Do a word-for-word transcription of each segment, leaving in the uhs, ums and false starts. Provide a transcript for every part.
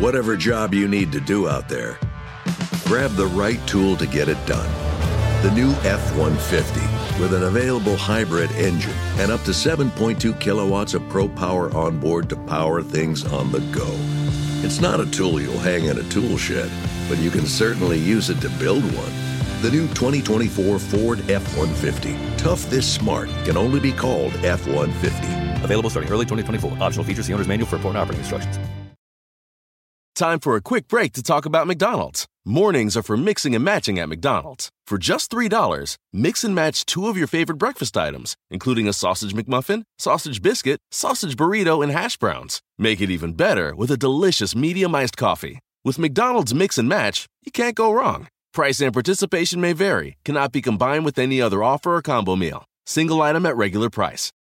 Whatever job you need to do out there, grab the right tool to get it done. The new F one fifty with an available hybrid engine and up to seven point two kilowatts of Pro Power on board to power things on the go. It's not a tool you'll hang in a tool shed, but you can certainly use it to build one. The new twenty twenty-four Ford F one fifty. Tough this smart can only be called F one fifty. Available starting early twenty twenty-four. Optional features, the owner's manual for important operating instructions. Time for a quick break to talk about McDonald's. Mornings are for mixing and matching at McDonald's. For just three dollars, mix and match two of your favorite breakfast items, including a sausage McMuffin, sausage biscuit, sausage burrito, and hash browns. Make it even better with a delicious medium-iced coffee. With McDonald's Mix and Match, you can't go wrong. Price and participation may vary. Cannot be combined with any other offer or combo meal. Single item at regular price.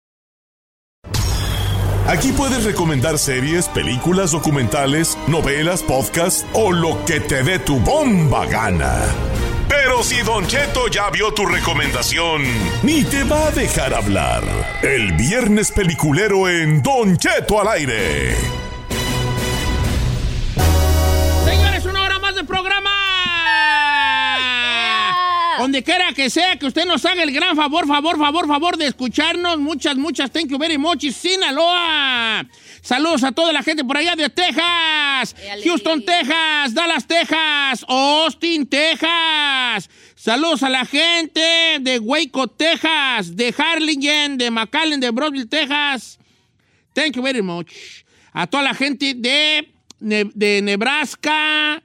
Aquí puedes recomendar series, películas, documentales, novelas, podcasts o lo que te dé tu bomba gana. Pero si Don Cheto ya vio tu recomendación, ni te va a dejar hablar. El viernes peliculero en Don Cheto al aire. Señores, una hora más de programa. Donde quiera que sea, que usted nos haga el gran favor, favor, favor, favor de escucharnos. Muchas, muchas, thank you very much, Sinaloa. Saludos a toda la gente por allá de Texas, Houston, Texas, Dallas, Texas, Austin, Texas. Saludos a la gente de Waco, Texas, de Harlingen, de McAllen, de Brownsville, Texas. Thank you very much. A toda la gente de, de Nebraska,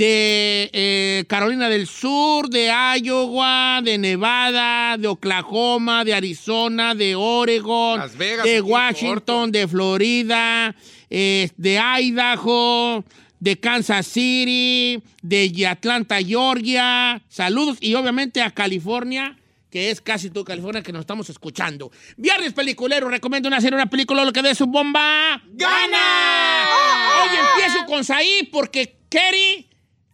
de eh, Carolina del Sur, de Iowa, de Nevada, de Oklahoma, de Arizona, de Oregon, Las Vegas, de aquí, Washington, corto. De Florida, eh, de Idaho, de Kansas City, de Atlanta, Georgia. Saludos y obviamente a California, que es casi toda California que nos estamos escuchando. Viernes peliculero, recomiendo una serie, una película, lo que dé su bomba. ¡Gana! Hoy empiezo con Saí porque Kerry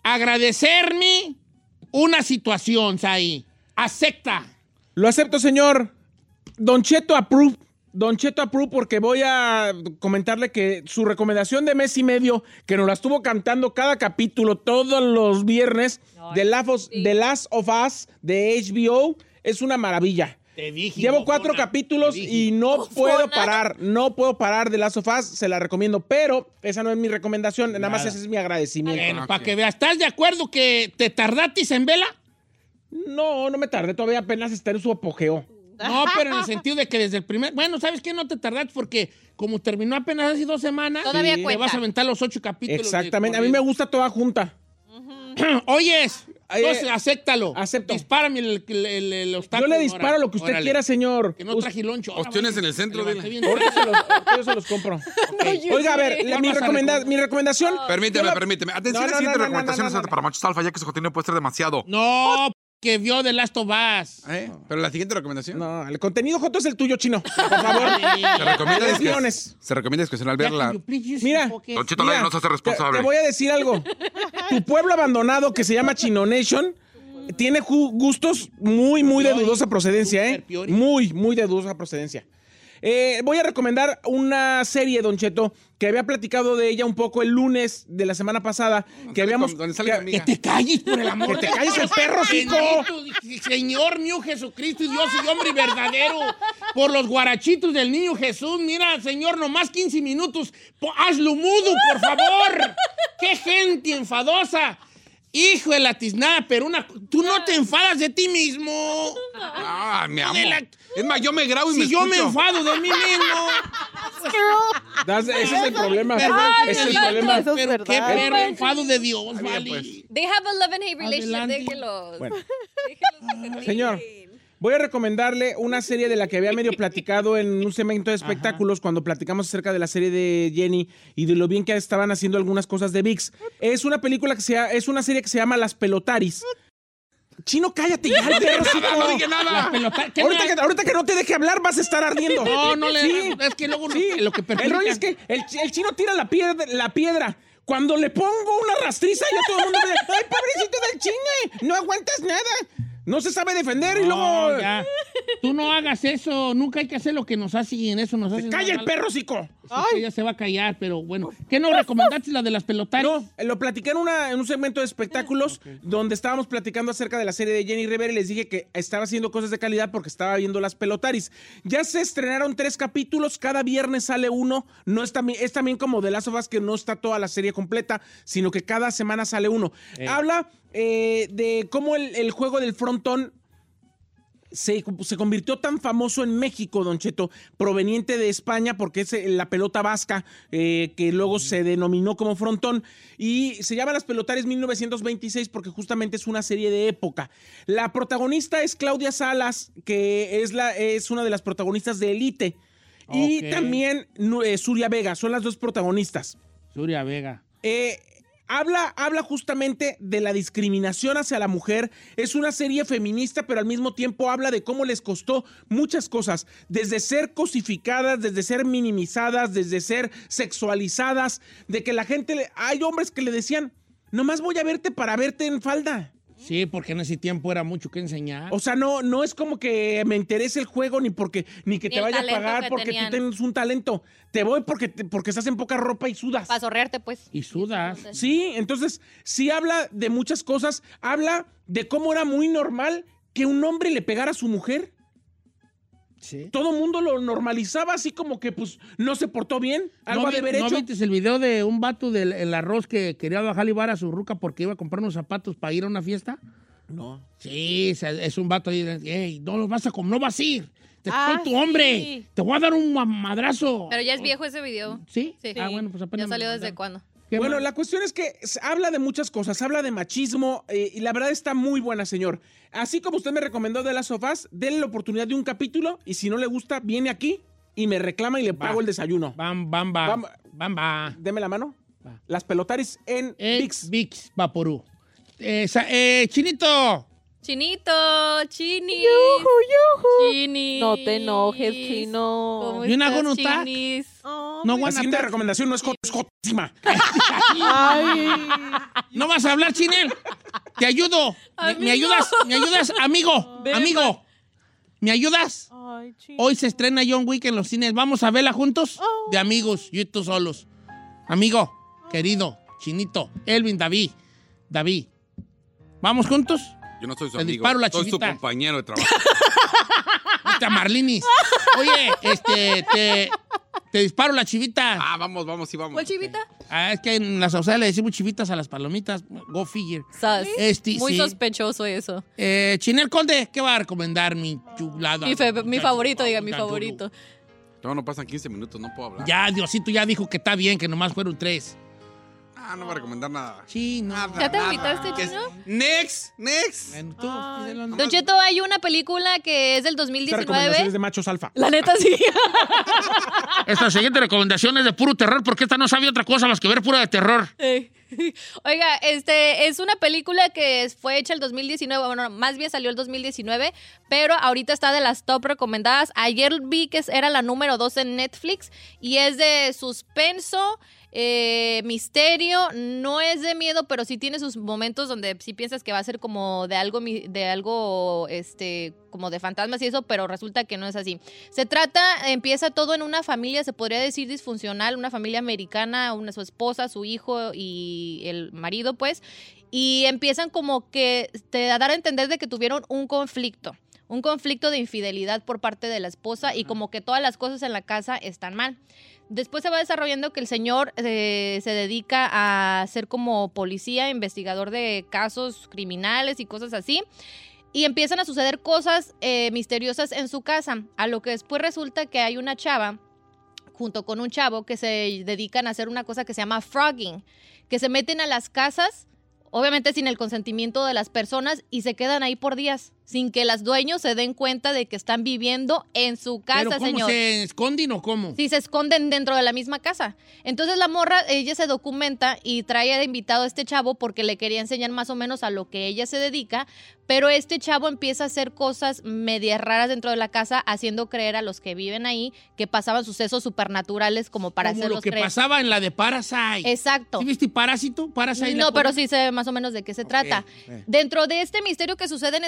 agradecerme una situación, Saí. Acepta. Lo acepto, señor. Don Cheto approve. Don Cheto approve porque voy a comentarle que su recomendación de mes y medio, que nos la estuvo cantando cada capítulo todos los viernes, no, de The Last of Us de H B O, es una maravilla. Te dije, Llevo bofona, cuatro capítulos y no bofona. puedo parar, no puedo parar de Last of Us, se la recomiendo, pero esa no es mi recomendación, nada, nada más ese es mi agradecimiento. Bueno, okay. Para que veas, ¿estás de acuerdo que te tardatis en vela? No, no me tardé, todavía apenas está en su apogeo. No, pero en el sentido de que desde el primer... Bueno, ¿sabes qué? No te tardaste porque como terminó apenas hace dos semanas, todavía sí, cuenta. Te vas a aventar los ocho capítulos. Exactamente, a mí me gusta toda junta. Uh-huh. Oyes, entonces eh, acéptalo. Acepto. Dispárame el, el, el, el obstáculo. Yo le disparo ahora, lo que usted órale. quiera, señor. Que no traje loncho. Opciones en el centro. Ahorita se los, ahorita se los compro. Okay. Oiga, a ver, la, mi, recomenda mi recomendación... Oh. Permíteme, la... permíteme. Atención, no, no, la siguiente no, no, recomendación no, no, no, es para machos alfa, ya que su contenido puede ser demasiado. No, que vio The Last of Us. ¿Eh? ¿Pero la siguiente recomendación? No, el contenido joto es el tuyo, chino. Por favor. Se recomienda discreción. Se recomienda discreción al verla. Mira, Don Cheto Live no se hace responsable. Te, te voy a decir algo. Tu pueblo abandonado que se llama Chino Nation tiene gustos muy, muy de dudosa procedencia, ¿eh? Muy, muy de dudosa procedencia. Eh, voy a recomendar una serie, Don Cheto, que había platicado de ella un poco el lunes de la semana pasada. Que habíamos. Con, que, que te calles, por el amor. Que te calles el perro, chico. Señor mío Jesucristo y Dios y hombre verdadero. Por los guarachitos del niño Jesús. Mira, señor, nomás quince minutos. Hazlo mudo, por favor. Qué gente enfadosa. Hijo de la tiznada, pero una... Tú no te enfadas de ti mismo. Ah, me amo. La... Es más, yo me grabo y si me Si yo escucho. me enfado de mí mismo. Das, ese es el problema. Ay, ese es el no, problema. no, Pero qué perro enfado de Dios, Ay, vale. Pues. They have a love and hate relationship, Adelante. déjelos. Bueno. déjelos Señor, voy a recomendarle una serie de la que había medio platicado en un segmento de espectáculos. Ajá. Cuando platicamos acerca de la serie de Jenny y de lo bien que estaban haciendo algunas cosas de V I X. Es una película que se es una serie que se llama Las Pelotaris. Chino, cállate ya, el perro. No dije nada. Ahorita que, ahorita que no te deje hablar vas a estar ardiendo. No, no le... Sí. Es que luego sí. lo que perjudica... El rollo es que el, el chino tira la piedra, la piedra. Cuando le pongo una rastriza, ya todo el mundo me dice, ¡ay, pobrecito del chine! No aguantas nada. No se sabe defender no, y luego... Ya. Tú no hagas eso. Nunca hay que hacer lo que nos hace y en eso nos hace... ¡Calla el perro, cico! Ella se va a callar, pero bueno. ¿Qué no recomendaste la de las pelotaris? No, lo platiqué en, una, en un segmento de espectáculos okay. donde estábamos platicando acerca de la serie de Jenny Rivera y les dije que estaba haciendo cosas de calidad porque estaba viendo las pelotaris. Ya se estrenaron tres capítulos, cada viernes sale uno. No es, también, es también como The Last of Us, que no está toda la serie completa, sino que cada semana sale uno. Eh. Habla eh, de cómo el, el juego del frontón Se, se convirtió tan famoso en México, Don Cheto, proveniente de España, porque es la pelota vasca, eh, que luego se denominó como frontón, y se llama Las Pelotaris mil novecientos veintiséis porque justamente es una serie de época. La protagonista es Claudia Salas, que es, la, es una de las protagonistas de Elite, okay. y también eh, Suria Vega, son las dos protagonistas. Suria Vega. Eh... Habla, habla justamente de la discriminación hacia la mujer. Es una serie feminista, pero al mismo tiempo habla de cómo les costó muchas cosas. Desde ser cosificadas, desde ser minimizadas, desde ser sexualizadas. De que la gente... Le, hay hombres que le decían, nomás voy a verte para verte en falda. Sí, porque en ese tiempo era mucho que enseñar. O sea, no, no es como que me interese el juego ni porque ni que ni te vaya a pagar porque tenían. Tú tienes un talento. Te voy porque, te, porque estás en poca ropa y sudas. Para sorrearte, pues. Y sudas. Sí, entonces sí habla de muchas cosas. Habla de cómo era muy normal que un hombre le pegara a su mujer. Sí. Todo el mundo lo normalizaba así como que pues no se portó bien, algo ¿No ha de haber hecho. ¿No viste el video de un vato del el arroz que quería bajar y bar a su ruca porque iba a comprar unos zapatos para ir a una fiesta? No. Sí, es un vato ahí, hey, no los vas a comer, no vas a ir. Te ah, soy tu hombre, sí. Te voy a dar un madrazo. Pero ya es viejo ese video. ¿Sí? Sí. Ah, bueno, pues apenas. ¿Ya salió desde cuándo? Bueno, mal? La cuestión es que habla de muchas cosas, habla de machismo eh, y la verdad está muy buena, señor. Así como usted me recomendó de las sofás, denle la oportunidad de un capítulo y si no le gusta, viene aquí y me reclama y le pago va. el desayuno. Bam, bam, bam. Bam, bam, bam. Deme la mano. Va. Las Pelotaris en Vicks. Vicks Vaporú. Eh, eh, Chinito. Chinito, Chini. Yuju, yuju. Chini. No te enojes, Chino. ¿Cómo ¿Y una estás, gonota? Chinis? Oh, no, la siguiente recomendación no es jotísima. Ay. ¿No vas a hablar, Chinel? Te ayudo. Me, me ayudas, me ayudas, amigo, Ven, amigo. ¿Me ayudas? Ay, hoy se estrena John Wick en los cines. ¿Vamos a verla juntos? Oh. De amigos, yo y tú solos. Amigo, oh. querido, Chinito, Elvin, David, David. ¿Vamos juntos? Yo no soy su Te amigo, disparo la soy chivita. su compañero de trabajo. Viste Marlinis. Oye, este, te, te disparo la chivita. Ah, vamos, vamos, sí, vamos. ¿Cuál chivita? Ah, es que en la sociedad le decimos chivitas a las palomitas. Go figure. Sas. Este, Muy sí. sospechoso eso. Eh, Chinel Conde, ¿qué va a recomendar mi chulada? Mi, fe, mi favorito, diga, mi favorito. No, no pasan quince minutos, no puedo hablar. Ya, Diosito ya dijo que está bien, que nomás fueron tres. Ah, no va a recomendar nada. Sí, no. Nada, ¿Ya te nada. invitaste, Es- Chino? Next, next. Bueno, tú, Ay. díselo, ¿no? Don Cheto, hay una película que es del dos mil Esta recomendación diecinueve. es de machos alfa. La neta, sí. Esta siguiente recomendación es de puro terror, porque esta no sabe otra cosa más que ver pura de terror. Eh, Oiga, este es una película que fue hecha el dos mil diecinueve, bueno, más bien salió el dos mil diecinueve, pero ahorita está de las top recomendadas. Ayer vi que era la número dos en Netflix y es de suspenso, eh, misterio, no es de miedo, pero sí tiene sus momentos donde sí piensas que va a ser como de algo, mi- de algo, este, como de fantasmas y eso, pero resulta que no es así. Se trata, empieza todo en una familia, se podría decir disfuncional, una familia americana, una su esposa, su hijo y el marido, pues, y empiezan como que te a dar a entender de que tuvieron un conflicto, un conflicto de infidelidad por parte de la esposa y como que todas las cosas en la casa están mal. Después se va desarrollando que el señor eh, se dedica a ser como policía, investigador de casos criminales y cosas así. Y empiezan a suceder cosas eh, misteriosas en su casa, a lo que después resulta que hay una chava junto con un chavo que se dedican a hacer una cosa que se llama frogging, que se meten a las casas, obviamente sin el consentimiento de las personas, y se quedan ahí por días, sin que los dueños se den cuenta de que están viviendo en su casa, ¿Pero cómo señor. se esconden o cómo? Sí, se esconden dentro de la misma casa. Entonces la morra, ella se documenta y trae de invitado a este chavo porque le quería enseñar más o menos a lo que ella se dedica, pero este chavo empieza a hacer cosas medias raras dentro de la casa, haciendo creer a los que viven ahí que pasaban sucesos supernaturales como para Como hacerlos lo que creer. pasaba en la de Parasite. Exacto. ¿Sí viste Parásito? Parasite. No, pero sí sé más o menos de qué se trata. eh. Dentro de este misterio que sucede en esta casa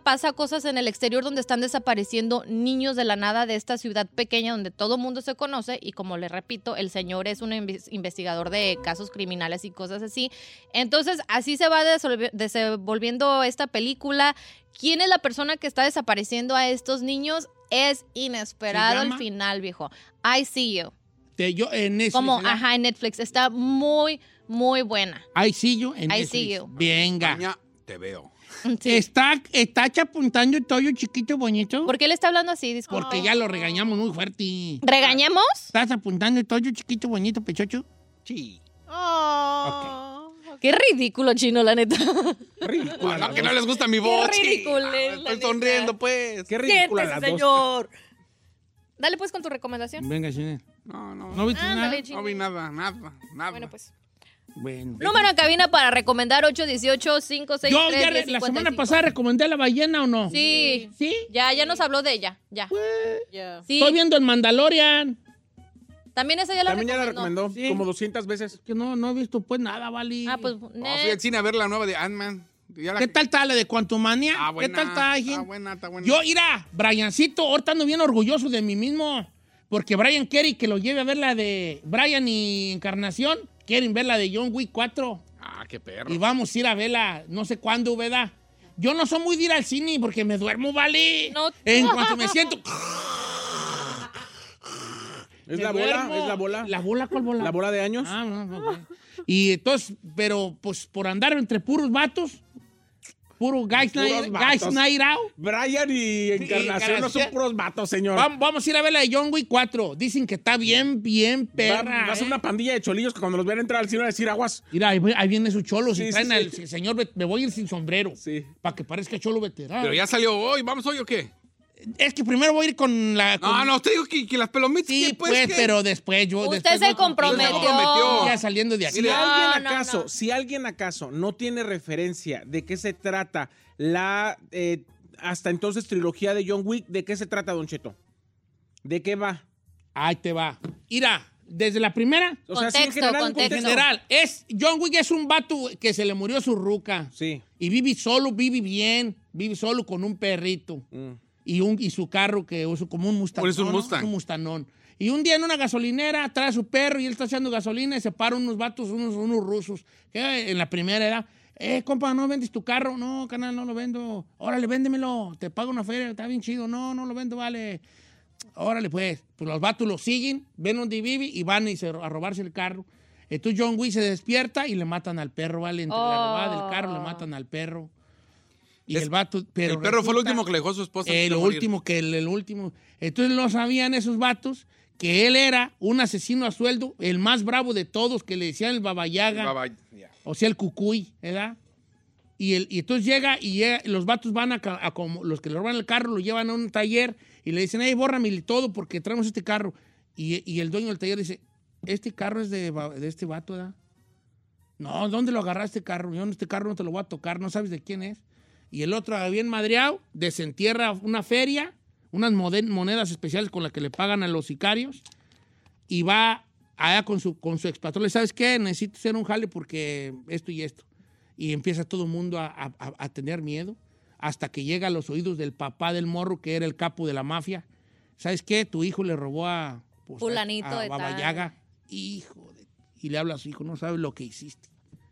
pasa cosas en el exterior donde están desapareciendo niños de la nada de esta ciudad pequeña donde todo mundo se conoce y como le repito, el señor es un inves- investigador de casos criminales y cosas así. Entonces, así se va desolvi- desenvolviendo esta película. ¿Quién es la persona que está desapareciendo a estos niños? Es inesperado ¿Se el llama? final, viejo. I See You. Te- yo, en Netflix, Como, ¿verdad? ajá, en Netflix. Está muy, muy buena. I see you en I Netflix. see you. Venga. Maña, te veo. Sí. Está, está chapuntando todo chiquito bonito. ¿Por qué le está hablando así? Disculpe. Porque ya lo regañamos muy fuerte. ¿Regañamos? ¿Estás apuntando todo chiquito bonito, pechocho? Sí. Oh. Qué ridículo, Chino, la neta. Ridícula. No, que no les gusta mi voz. sí. ridículo Ah, es, la Estoy neta. sonriendo, pues. Qué ridícula Siéntese, las dos. señor. Dale pues con tu recomendación. Venga, Chine. No, no. ¿No viste Ándale, nada? Chino. No vi nada, nada, nada. Bueno, pues. Bueno. Número en cabina para recomendar ocho uno ocho, cinco seis Yo tres, ya uno re- cero la cinco semana cinco. pasada recomendé a la ballena o no. Sí. ¿Sí? Ya, ya nos habló de ella. Ya. Yeah. Sí. Estoy viendo el Mandalorian. También esa ya la También ya la recomendó. recomendó Sí. como doscientas veces. Que no, no he visto pues nada, vale. Ah, pues. No, net. fui al cine a ver la nueva de Ant-Man. Ya la- ¿Qué tal está la de Quantumania? Ah, ¿Qué buena. tal está, hijín? Está buena, está buena. Yo, mira, Briancito, ahorita ando bien orgulloso de mí mismo. Porque Brian quiere que lo lleve a ver la de Brian y Encarnación. Quieren ver la de John Wick cuatro. Ah, qué perro. Y vamos a ir a verla, no sé cuándo, ¿verdad? Yo no soy muy de ir al cine porque me duermo, ¿vale? No. En cuanto me siento... ¿Es me la bola? duermo. ¿Es la bola? ¿La bola? ¿Cuál bola? ¿La bola de años? Ah, no, no, ok. Y entonces, pero pues por andar entre puros vatos, puro guys, Puros night, vatos. guys night out, Brian y Encarnación no son Encarnación. puros vatos, señor. vamos, vamos a ir a ver la de John Wick cuatro. Dicen que está bien, bien Va, perra. va a ser ¿eh? una pandilla de cholillos que cuando los vean entrar al cine van a decir aguas. Mira, ahí, ahí vienen sus cholos Sí, y sí, traen sí. al sí, señor, ve- me voy a ir sin sombrero. Sí. Para que parezca cholo veterano. Pero ya salió hoy. ¿Vamos hoy o qué? Es que primero voy a ir con la... No, con- no, te digo que, que las pelomitas. Sí, ¿qué, pues, ¿qué? pero después yo... Usted después se voy contigo. comprometió. comprometió. Ya saliendo de aquí. Si Mire. alguien no, acaso, no. si alguien acaso no tiene referencia de qué se trata la eh, hasta entonces trilogía de John Wick, ¿de qué se trata, Don Cheto? ¿De qué va? Ahí te va. Mira, desde la primera... O sea, sí, en Contexto, general, un En contexto. contexto. general, es, John Wick es un vato que se le murió su ruca. Sí. Y vive solo, vive bien, vive solo con un perrito. Mm. Y, un, y su carro que usa como un Mustang. ¿Cuál es un Mustang? Un Mustanón. Y un día en una gasolinera trae a su perro y él está echando gasolina y se paran unos vatos, unos, unos rusos, que en la primera edad. Eh, compa, ¿no vendes tu carro? No, canal, no lo vendo. Órale, véndemelo. Te pago una feria, está bien chido. No, no lo vendo, vale. Órale, pues. Pues los vatos lo siguen, ven donde vive y van y se, a robarse el carro. Entonces John Wick se despierta y le matan al perro, ¿vale? Entre la robada del carro le matan al perro. Y Es- el vato... Pero el perro fue el resulta- último que le dejó a su esposa. eh, antes de lo morir. último que el, el último. Entonces no sabían esos vatos que él era un asesino a sueldo, el más bravo de todos, que le decían el babayaga, Bye, bye. Ya. o sea, el cucuy, ¿verdad? Y, el, y entonces llega y llega- los vatos van a, ca- a como los que le roban el carro, lo llevan a un taller y le dicen, hey, bórrame todo porque traemos este carro. Y, y el dueño del taller dice, este carro es de, ba- de este vato, ¿verdad? No, ¿dónde lo agarraste este carro? Yo este carro no te lo voy a tocar, no sabes de quién es. Y el otro, bien madreado, desentierra una feria, unas moden- monedas especiales con las que le pagan a los sicarios, y va allá con su, con su expatrón. ¿Sabes qué? Necesito hacer un jale porque esto y esto. Y empieza todo el mundo a, a- a tener miedo, hasta que llega a los oídos del papá del morro, que era el capo de la mafia. ¿Sabes qué? Tu hijo le robó a, pues, Fulanito a, a de tal. Babayaga. Hijo de... Y le habla a su hijo, no sabes lo que hiciste.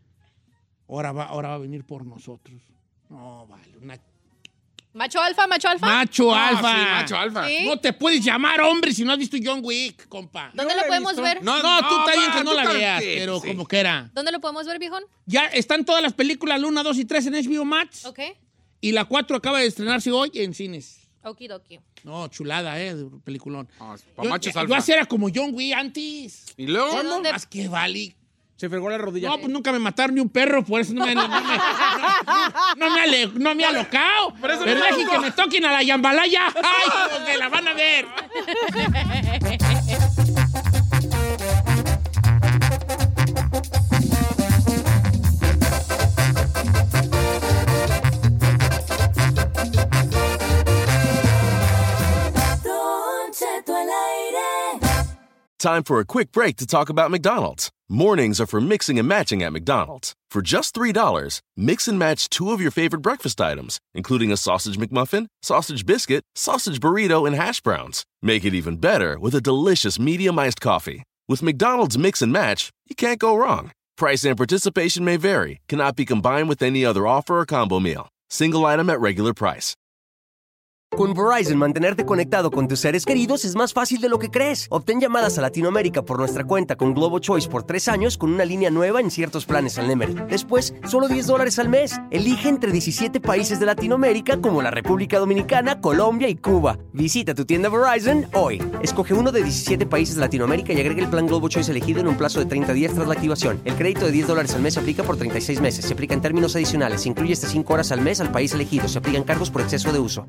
Ahora va, ahora va a venir por nosotros. No, vale, una... Macho alfa, macho alfa. Macho Ah, alfa. sí, macho alfa. Sí. No te puedes llamar hombre si no has visto John Wick, compa. ¿Dónde Yo lo la he podemos visto. ver? No, tú está bien va, que no tú la también, veas, sí, pero sí. como que era. ¿Dónde lo podemos ver, viejón? Ya están todas las películas, la uno, dos y tres en H B O Max. Ok. Y la cuatro acaba de estrenarse hoy en cines. Okidoki. No, chulada, ¿eh? de Peliculón. Ah, pa' Yo, machos yo alfa. así era como John Wick antes. Y luego. ¿De dónde? Más que vale. Se fregó la rodilla. No, pues nunca me mataron ni un perro, por eso no me, no me, no, no me, ale- no me he alocado. Pero dejen que me toquen a la yambalaya. ¡Ay, hijos de la van a ver! Time for a quick break to talk about McDonald's. Mornings are for mixing and matching at McDonald's. For just three dollars, mix and match two of your favorite breakfast items, including a sausage McMuffin, sausage biscuit, sausage burrito, and hash browns. Make it even better with a delicious medium-iced coffee. With McDonald's Mix and Match, you can't go wrong. Price and participation may vary. Cannot be combined with any other offer or combo meal. Single item at regular price. Con Verizon, mantenerte conectado con tus seres queridos es más fácil de lo que crees. Obtén llamadas a Latinoamérica por nuestra cuenta con Globo Choice por tres años con una línea nueva en ciertos planes al Nemery. Después, solo diez dólares al mes. Elige entre diecisiete países de Latinoamérica como la República Dominicana, Colombia y Cuba. Visita tu tienda Verizon hoy. Escoge uno de diecisiete países de Latinoamérica y agrega el plan Globo Choice elegido en un plazo de treinta días tras la activación. El crédito de diez dólares al mes se aplica por treinta y seis meses. Se aplica en términos adicionales. Se incluye hasta cinco horas al mes al país elegido. Se aplican cargos por exceso de uso.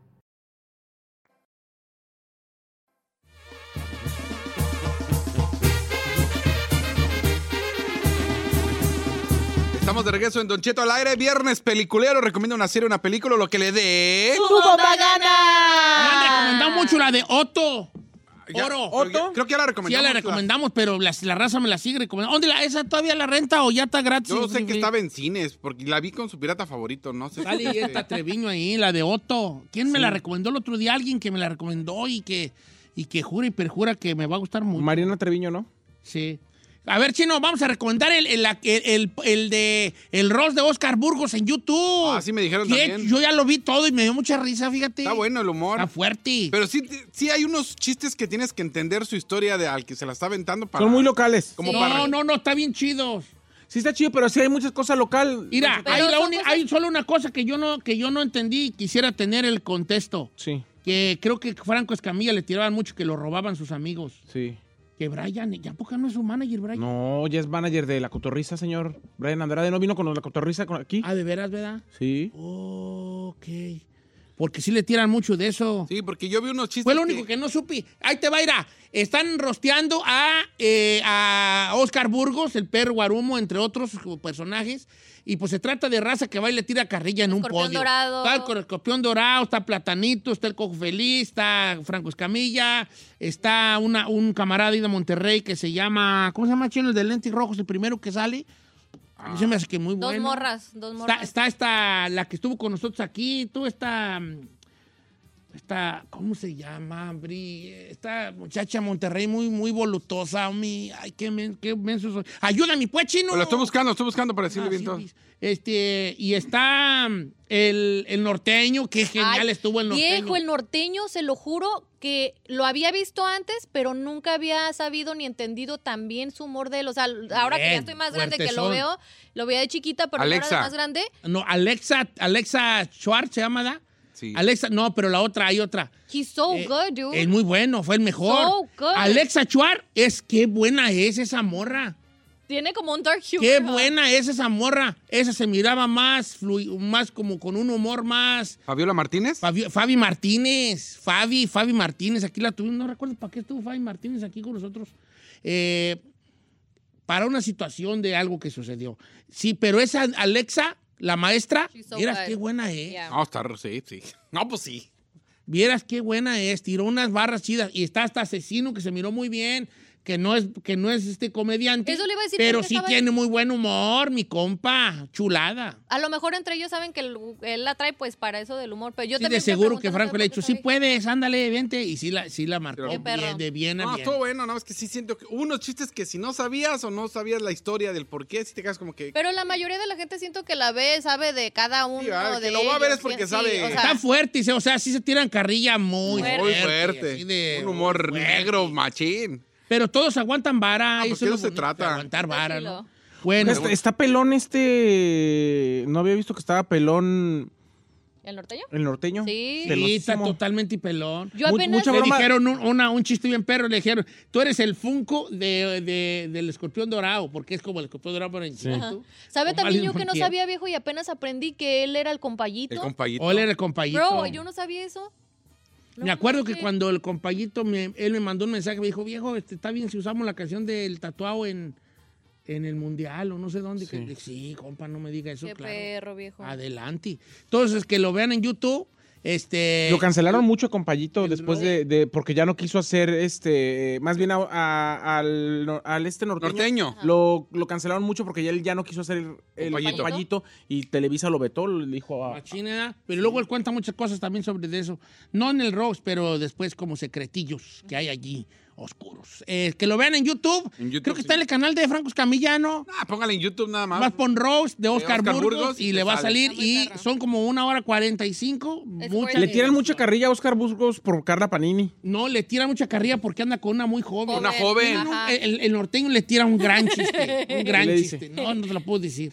Estamos de regreso en Don Cheto al aire. Viernes peliculero. Recomienda una serie, una película, lo que le dé. ¡Tu bomba Me han gana! recomendado mucho la de Otto. Ya, Oro. ¿Otto? Creo que ya la Sí, recomendamos. ya la recomendamos, pero la, la raza me la sigue recomendando. ¿Dónde la, esa todavía la renta o ya está gratis? Yo sé que estaba en cines, porque la vi con su pirata favorito, no sé. Sale y está Treviño ahí, la de Otto. ¿Quién me la recomendó el otro día? Alguien que me la recomendó y que, y que jura y perjura que me va a gustar mucho. Mariana Treviño, ¿no? Sí. A ver, Chino, vamos a recomendar el, el, el, el, el de el Ross de Oscar Burgos en YouTube. Ah, sí me dijeron ¿Qué? también. Yo ya lo vi todo y me dio mucha risa, fíjate. Está bueno el humor. Está fuerte. Pero sí, sí hay unos chistes que tienes que entender su historia de al que se la está aventando para... Son muy locales. Como no, para... no, no, está bien chido. Sí está chido, pero sí hay muchas cosas local. Mira, Pero hay, la son uni- cosas- hay solo una cosa que yo no, que yo no entendí y quisiera tener el contexto. Sí, Que creo que Franco Escamilla le tiraban mucho que lo robaban sus amigos. sí. Que Brian, ¿ya poco no es su manager, Brian? No, ya es manager de La Cotorrisa, señor. Brian Andrade, ¿no vino con La Cotorrisa con- aquí? Ah, ¿de veras, verdad? Sí. Ok. Porque sí le tiran mucho de eso. Sí, porque yo vi unos chistes Fue lo único que no supe. Ahí te va a ir a... Están rosteando a, eh, a Oscar Burgos, el perro Guarumo, entre otros personajes. Y pues se trata de raza que va y le tira carrilla en un Escorpión podio. Dorado. Está el escorpión dorado, está Platanito, está el Cojo Feliz, está Franco Escamilla, está una, un camarada de Monterrey que se llama... ¿Cómo se llama, Chino? El de lentes rojos, el primero que sale. A mí se me hace que muy Dos bueno. morras, dos Está, morras. está esta, la que estuvo con nosotros aquí, tú esta, esta, ¿cómo se llama, Bri? Esta muchacha Monterrey muy, muy volutosa, mi, ay, qué, men, qué menso soy. Ayúdame, pues, Chino. Lo estoy buscando, lo estoy buscando para decirle Ah, bien sí, todo. Luis. Este, y está mm, el, el norteño, qué genial Ay, estuvo el norteño. Viejo, el norteño, se lo juro que lo había visto antes, pero nunca había sabido ni entendido tan bien su humor de él. O sea, ahora que Bien, ya estoy más grande que lo fuertezón. veo, lo veía de chiquita, pero Alexa. ahora de más grande. No, Alexa, Alexa Schwartz se llama, ¿da? Sí. Alexa, no, pero la otra, hay otra. He's so Eh, good, dude. Es muy bueno, fue el mejor. So good. Alexa Schwartz, es qué buena es esa morra. Tiene como un dark humor. Qué buena es esa morra. Esa se miraba más, flui- más como con un humor más. ¿Fabiola Martínez? Fabi, Fabi Martínez. Fabi, Fabi Martínez. Aquí la tuvimos. No recuerdo para qué estuvo Fabi Martínez aquí con nosotros. Eh, para una situación de algo que sucedió. Sí, pero esa Alexa, la maestra, She's so vieras good. qué buena es. Yeah. No, está, sí, sí. No, pues sí. Vieras qué buena es. Tiró unas barras chidas. Y está hasta Asesino, que se miró muy bien. Que no es, que no es este comediante. Eso le iba a decir, pero porque sí estaba- tiene muy buen humor, mi compa. Chulada. A lo mejor entre ellos saben que él, él la trae pues para eso del humor, pero yo Sí, también de seguro me que pregunto, Franco no le ha sé dicho, por sí qué puedes, ándale, vente. Y sí la, sí la marcó Qué perro. bien, de bien a No, bien. estuvo bueno, no, es que sí siento que hubo unos chistes que si no sabías o no sabías la historia del por qué, si te quedas como que... Pero la mayoría de la gente siento que la ve, sabe de cada uno ah, que de lo va a ver ellos, es porque sí, sabe. o sea, Está fuerte, o sea, sí se tiran carrilla muy Fuerte. Muy fuerte. fuerte. así de- Un humor fuerte. negro, machín. Pero todos aguantan vara. Ah, eso porque es lo eso se bonito, trata. Aguantar vara, Sí, ¿no? lo- Bueno, Está, está pelón este... No había visto que estaba pelón ¿El norteño? el norteño. Sí. sí, Pelosísimo. está totalmente pelón. Yo Mu- apenas... mucha Le broma. dijeron un, una- un chiste bien perro, le dijeron, tú eres el Funko de, de- del escorpión dorado, porque es como el escorpión dorado pero en Ajá. chiquito. ¿Sabe Con también Valen yo que no Montiel. sabía, viejo, y apenas aprendí que él era el compayito? El compayito. O él era el compayito. Bro, yo no sabía eso. No Me acuerdo que manches. cuando el compayito, me- él me mandó un mensaje, me dijo, viejo, este, está bien si usamos la canción del tatuado en, en el mundial o no sé dónde. Sí, que, sí compa, no me diga eso, Qué claro. perro, viejo. Adelante. Entonces, que lo vean en YouTube Este... Lo cancelaron mucho con Payito después de, de... Porque ya no quiso hacer este... Más bien a, a- al, al este norteño. Norteño. Lo, lo cancelaron mucho porque ya él ya no quiso hacer el, el Payito. Payito. Y Televisa lo vetó, le dijo... a- Machina, pero luego él cuenta muchas cosas también sobre de eso. No en el roast, pero después como secretillos que hay allí, oscuros. Eh, que lo vean en YouTube. En YouTube, Creo que sí. está en el canal de Franco Escamilla, ¿no? Ah, póngale en YouTube nada más. Vas pon roast de Oscar, Oscar Burgos, Burgos y y le te va a sale. salir Está muy y perro. son como una hora cuarenta y cinco. Es Mucha- fuerte. Le tiran mucha carrilla a Oscar Burgos por Carla Panini. No, le tira mucha carrilla porque anda con una muy joven. Una joven. Ajá. El, el norteño le tira un gran chiste. Un gran ¿Qué le dice? chiste. No, no te lo puedo decir.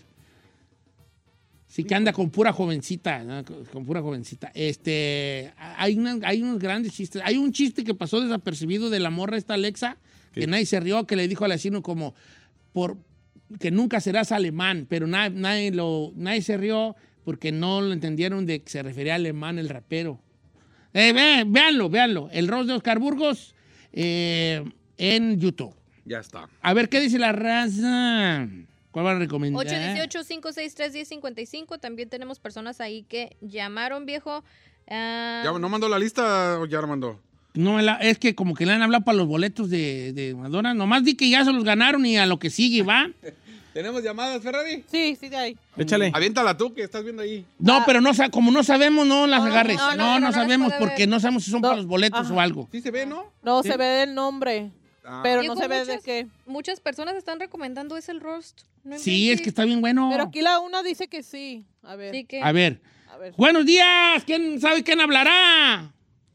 Sí que anda con pura jovencita, ¿no? con, con pura jovencita. Este, hay, una- hay unos grandes chistes. Hay un chiste que pasó desapercibido de la morra esta Alexa, que nadie se rió, que le dijo al vecino como, por, que nunca serás alemán, pero na- nadie, lo, nadie se rió porque no lo entendieron de que se refería a alemán el rapero. Eh, ve, véanlo, véanlo. El roast de Oscar Burgos eh, en YouTube. Ya está. A ver, ¿qué dice la raza? ¿Cuál van a recomendar? ocho uno ocho, cinco seis tres, uno cero cinco cinco. También tenemos personas ahí que llamaron, viejo. Ah, ¿Ya no mandó la lista o ya la mandó? No, la- es que como que le han hablado para los boletos de, de Madonna. Nomás di que ya se los ganaron y a lo que sigue, ¿va? ¿Tenemos llamadas, Ferrari? Sí, sí, de ahí. Échale. Aviéntala tú, que estás viendo ahí. No, pero no sa- como no sabemos, no las No, agarres. no, No, no, no, no, no las sabemos puede porque ver. no sabemos si son No, para los boletos ajá. o algo. Sí se ve, ¿no? No, ¿Sí? se ve el nombre, Ah. pero viejo, no se ve de muchas- qué. Muchas personas están recomendando ese roast. No Sí, inventes. es que está bien bueno. Pero aquí la una dice que sí. A ver. Sí que... A ver. A ver. Buenos días. ¿Quién sabe quién hablará?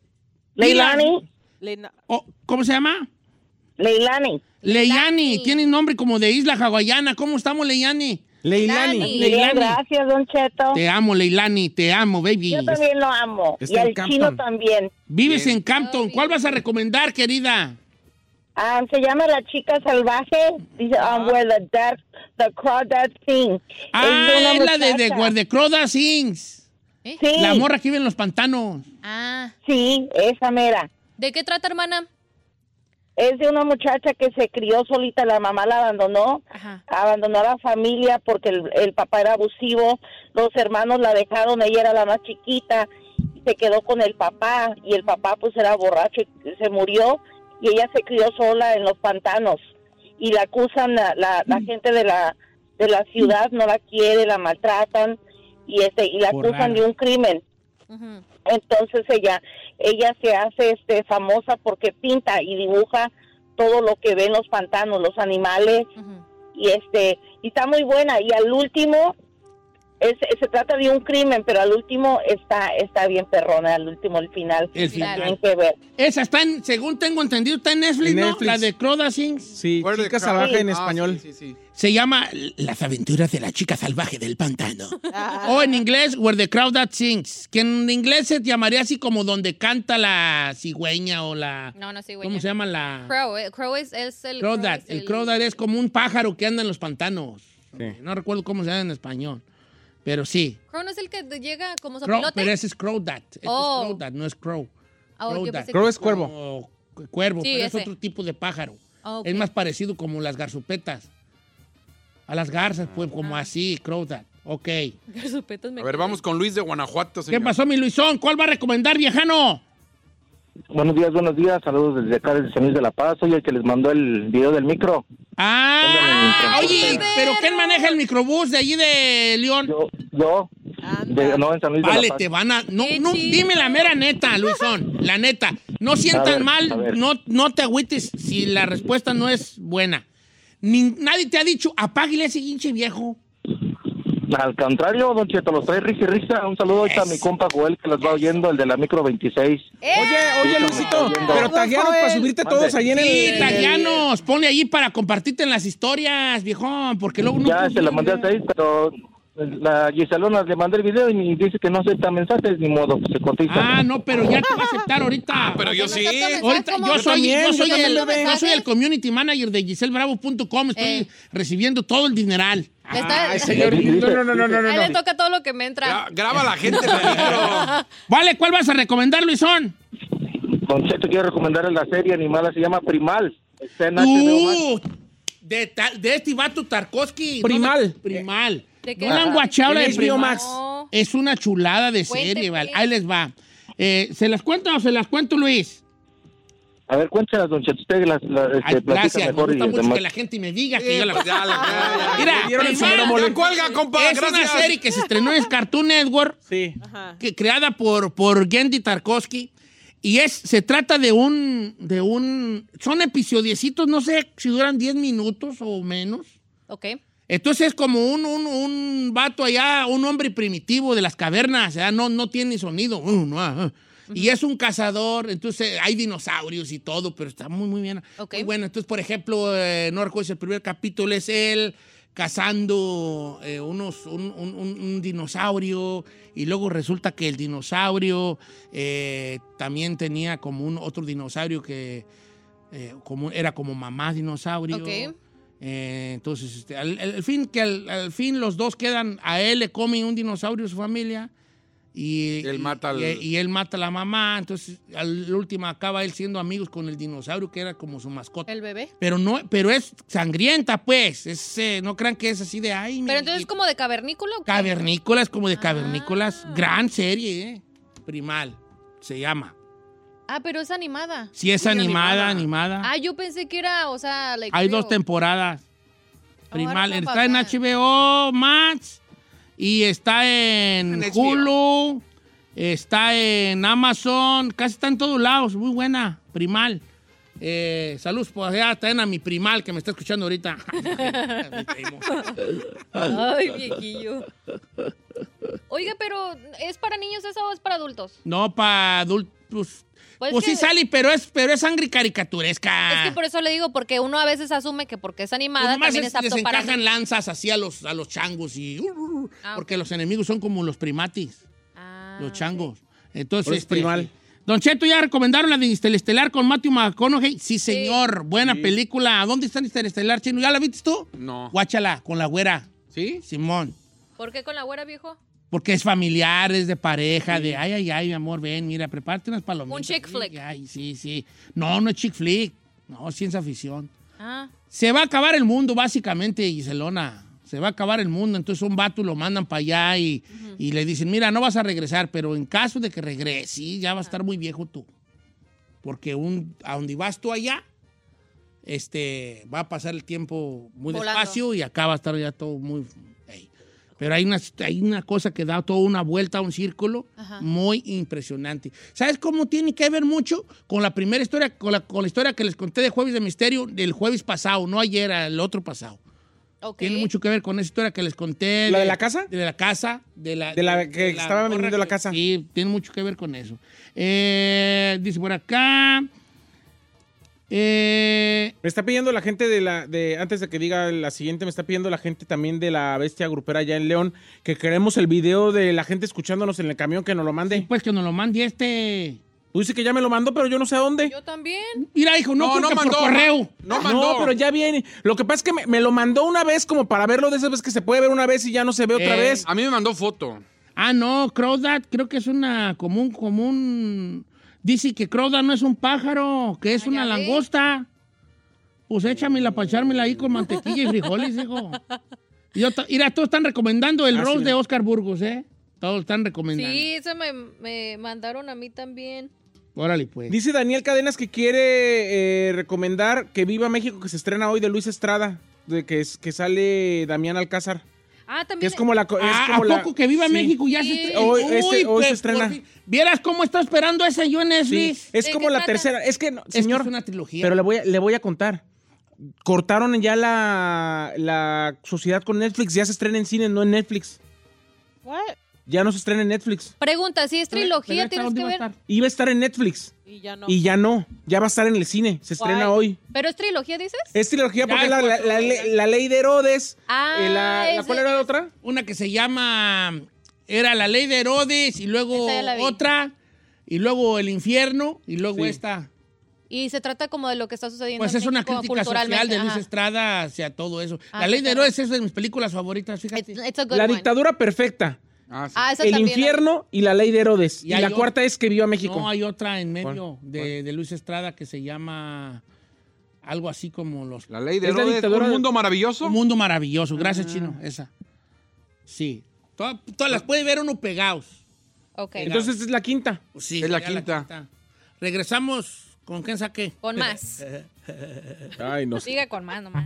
Leilani, Lena- Oh, ¿Cómo se llama? Leilani. Leyani. Tiene nombre como de isla hawaiana. ¿Cómo estamos, Leyani? Leilani. Leilani. Bien, Leilani. gracias, Don Cheto. Te amo, Leilani. Te amo, baby. Yo también lo amo. Está y en al Campton. chino también. Vives Bien. en Campton. ¿Cuál vas a recomendar, querida? Ah, se llama La Chica Salvaje. Dice, um, where the, dark, the crawdad sing. Ah, de una es la de, de muchacha. Where the Crowdad Sings. ¿Eh? Sí, La morra que vive en los pantanos. Ah, sí, esa mera. ¿de qué trata, hermana? Es de una muchacha que se crió solita, la mamá la abandonó, Ajá. abandonó a la familia porque el, el papá era abusivo, los hermanos la dejaron, ella era la más chiquita, y se quedó con el papá, y el papá pues era borracho y se murió, y ella se crió sola en los pantanos, y la acusan, la, la, la gente de la, de la ciudad no la quiere, la maltratan, y este, y la Por acusan rara. de un crimen. Ujú. Entonces ella ella se hace este famosa porque pinta y dibuja todo lo que ve en los pantanos, los animales, Ujú. y este y está muy buena, y al último es, se trata de un crimen, pero al último está está bien perrona, al último, el final. El final. Tienen que ver. Esa está en, según tengo entendido, está en Netflix, En ¿no? Netflix. La de Crowdad Sings. Sí, Where the Chica Crow- Salvaje en Ah, español. Sí, sí, sí. Se llama Las aventuras de la chica salvaje del pantano. Ah. O en inglés, Where the Crowdad Sings. Que en inglés se llamaría así como donde canta la cigüeña o la... No, no, sí, güey. ¿Cómo se llama la...? Crow. eh, Crow es, es el... Crowdad. es El Crowdad es como un pájaro que anda en los pantanos. Sí. No recuerdo cómo se llama en español. Pero sí. Crow no es el que te llega como Crow, sopilote. pero ese es Crowdad. Ese Oh. es Crowdad, no es Crow. Ah, yo Crowdad. pensé Crow que- es cuervo. Como cuervo, Sí, pero es ese. otro tipo de pájaro. Ah, ok. Es más parecido como las garzupetas. A las garzas, pues, como Ah. así, Crowdad. Ok. Garzupetas me A ver, quedé. vamos con Luis de Guanajuato, ¿Qué señor. pasó, mi Luisón? ¿Cuál va a recomendar, viejano? Buenos días, buenos días. Saludos desde acá, desde San Luis de la Paz. Soy el que les mandó el video del micro. Ah, Ay, oye, qué pero verga. ¿quién maneja el microbús de allí de León? Yo, yo, de- no, en San Luis de Vale, la Paz. te van a... No, Qué no, chido. dime la mera neta, Luisón, la neta. No sientan A ver, a mal, ver. no, no te agüites si la respuesta no es buena. Ni- nadie te ha dicho, apáguele ese hinche viejo. Al contrario, don Cheto, los trae risa y risa. Un saludo ahorita a mi compa Joel, que los va oyendo, el de la micro veintiséis. ¡Eh! Oye, oye, Sí, Luisito, estamos pero oyendo. tagueanos para subirte Mande. todos ahí en el... Sí, en el- tagueanos, ponle allí para compartirte en las historias, viejón, porque luego no... Ya se la mandé a seis, pero la Giselona le mandé el video y dice que no acepta mensajes, ni modo, pues se cotiza. Ah, no, pero ya te va a aceptar ahorita. Ah, pero yo sí. Ahorita, ¿Cómo? yo Yo soy, también, yo yo soy también, el, bebé. yo soy el community manager de Giselle Bravo punto com. Estoy Eh. recibiendo todo el dineral. Le está- Ay, señor, no, no, no, no, no, A él no. le toca todo lo que me entra. Gra- graba a la gente en la micro. Vale, ¿cuál vas a recomendar, Luisón? Don Cheto, quiero recomendar la serie animada, se llama Primal. Está en H B O Max. Uh, de, ta- de este vato Tarkovsky. Primal. No, Primal. ¿De qué? ¿No la han guachado la En de H B O Primal? Max. No. Es una chulada de Cuente, serie, ¿vale? pues. Ahí les va. Eh, ¿Se las cuento o se las cuento, Luis? A ver, cuéntalas, don Cheto, usted las, las, este, Ay, platica gracias, me mejor y gusta mucho demás. que la gente me diga que Sí, yo la... pues ya, la- ya, ya. Mira, dieron el primero, sombrero mole. Ya cuelga, compa, es gracias. una serie que se estrenó en Cartoon Network, Sí. Ajá. que, creada por, por Genndy Tarkovsky, y es, se trata de un, de un... Son episodiecitos, no sé si duran diez minutos o menos. Ok. Entonces es como un, un, un vato allá, un hombre primitivo de las cavernas, ¿verdad? No, no tiene sonido. Uh, no, uh. Y es un cazador, entonces hay dinosaurios y todo, pero está muy, muy bien. Ok. Muy bueno, entonces, por ejemplo, eh, no recuerdo si el primer capítulo es él cazando eh, unos, un, un- un- un dinosaurio, y luego resulta que el dinosaurio eh, también tenía como un otro dinosaurio que eh, como, era como mamá dinosaurio. Ok. Eh, entonces, este, al, al- al fin que al, al fin los dos quedan, a él le comen un dinosaurio su familia y, Y él mata al- y, y él mata a la mamá. Entonces, al último acaba él siendo amigos con el dinosaurio que era como su mascota. El bebé. Pero no, pero es sangrienta, pues. Es, eh, no crean que es así de ay, Pero entonces es como de cavernícola. ¿o qué? cavernícolas, como de Ah. cavernícolas. Gran serie, ¿eh? Primal se llama. Ah, pero es animada. Sí, es Sí, animada, animada. animada. Ah, yo pensé que era, o sea, like Hay real. dos temporadas. Primal. Ahora, Está en papá. H B O Max y está en, En H B O. Hulu, está en Amazon, casi está en todos lados. Muy buena, Primal. Eh, saludos por allá, también a mi primal que me está escuchando ahorita. Ay, viejillo. Oiga, pero ¿es para niños esa o es para adultos? No, para adultos. Pues, Pues pues que- sí sale, pero es, pero es sangre caricaturesca. Es que por eso le digo, porque uno a veces asume que porque es animada Pues nomás también es- es apto les para encajan niños. lanzas así a los, a los changos y... uh, uh, uh, Ah, porque los enemigos son como los primatis, Ah, los ok. changos. Entonces, Por eso es este, primal. Don Cheto, ¿ya recomendaron la de Interestelar con Matthew McConaughey? Sí, señor. Buena película. ¿Dónde está Interestelar, Chino? ¿Ya la viste tú? No. Guáchala, con la güera. ¿Sí? Simón. ¿Por qué con la güera, viejo? Porque es familiar, es de pareja, de ay, ay, ay, mi amor, ven, mira, prepárate unas palomitas. Un chick flick. Ay, sí, sí. No, no es chick flick. No, es ciencia ficción. Ah, Se va a acabar el mundo, básicamente, Giselona. Se va a acabar el mundo. Entonces, un vato lo mandan para allá y, y le dicen, mira, no vas a regresar, pero en caso de que regreses, sí, ya vas a estar muy viejo tú. Porque un, a donde vas tú allá, este, va a pasar el tiempo muy Volando. despacio y acá va a estar ya todo muy... ey. Pero hay una, hay una cosa que da toda una vuelta, un círculo Ajá. muy impresionante. ¿Sabes cómo tiene que ver mucho con la primera historia, con la, con la historia que les conté de Jueves de Misterio, del jueves pasado, no ayer, el otro pasado? ok. Tiene mucho que ver con esa historia que les conté. ¿La de la casa? De la casa. De la, De la que estaba morra vendiendo la que- casa. Sí, tiene mucho que ver con eso. Eh, dice por acá... Eh, Me está pidiendo la gente de la, de, antes de que diga la siguiente, me está pidiendo la gente también de la bestia grupera allá en León, que queremos el video de la gente escuchándonos en el camión, que nos lo mande. pues que nos lo mande este... Tú dices que ya me lo mandó, pero yo no sé a dónde. Yo también. Mira, hijo, no, No, creo no que mandó. por correo. No mandó. No, pero ya viene. Lo que pasa es que me, me lo mandó una vez como para verlo de esas veces que se puede ver una vez y ya no se ve otra Eh, vez. A mí me mandó foto. Ah, no, Crawdad, creo que es una común, común. Dice que Crawdad no es un pájaro, que es Ah, una ya ve. langosta. Pues échamela para echármela ahí con mantequilla y frijoles, hijo. Y yo ta- mira, todos están recomendando el Ah, roll sí, de mira. Oscar Burgos, ¿eh? Todos están recomendando. Sí, eso me, me mandaron a mí también. Órale, pues. Dice Daniel Cadenas que quiere eh, recomendar que Viva México, que se estrena hoy de Luis Estrada, de que, es, que sale Damián Alcázar. Ah, Que también. es como la... co- es Ah, como ¿a la- poco que Viva sí. México ya Sí. se estrena? Hoy- este- hoy se pues, estrena. por fin. ¿Vieras cómo está esperando ese yo en Sí, Netflix? es ¿De como qué la trata? tercera. Es que, no, Es que señor, es una trilogía. pero le voy, a, le voy a contar. Cortaron ya la, la sociedad con Netflix, ya se estrena en cine, no en Netflix. What? Ya no se estrena en Netflix. Pregunta, si es Pero- trilogía, pero tienes ¿dónde que va a ver. estar? Iba a estar en Netflix Y ya no. y ya no. Ya va a estar en el cine. Se estrena Guay. hoy. ¿Pero es trilogía, dices? Es trilogía Ya porque es la, la- cuatro, la- ya. la ley de Herodes. Ah, eh, la, la- ese- ¿Cuál era la otra? Una que se llama... Era la ley de Herodes y luego Esa ya la vi. otra y luego el infierno y luego Sí. esta. Y se trata como de lo que está sucediendo Pues en es una México crítica social culturalmente, de Luis ajá. Estrada hacia todo eso. Ah, la ley de claro. Herodes es de mis películas favoritas, fíjate. It's, it's a good La one. dictadura perfecta. Ah, sí. Ah, esa El también. infierno y la ley de Herodes. Y Y, hay la otra- cuarta es que viva México. No, hay otra en medio ¿Cuál? de, de Luis Estrada que se llama algo así como los... La ley de Es la Herodes, dictadura un de- mundo maravilloso. Un mundo maravilloso. Gracias, Chino. Esa. Sí. Todas, todas las puede ver uno pegados. Ok. Entonces es la quinta. Sí, Es la ya quinta. Regresamos. ¿Con quién saqué? Con más. Ay, no sé. Sigue con más nomás.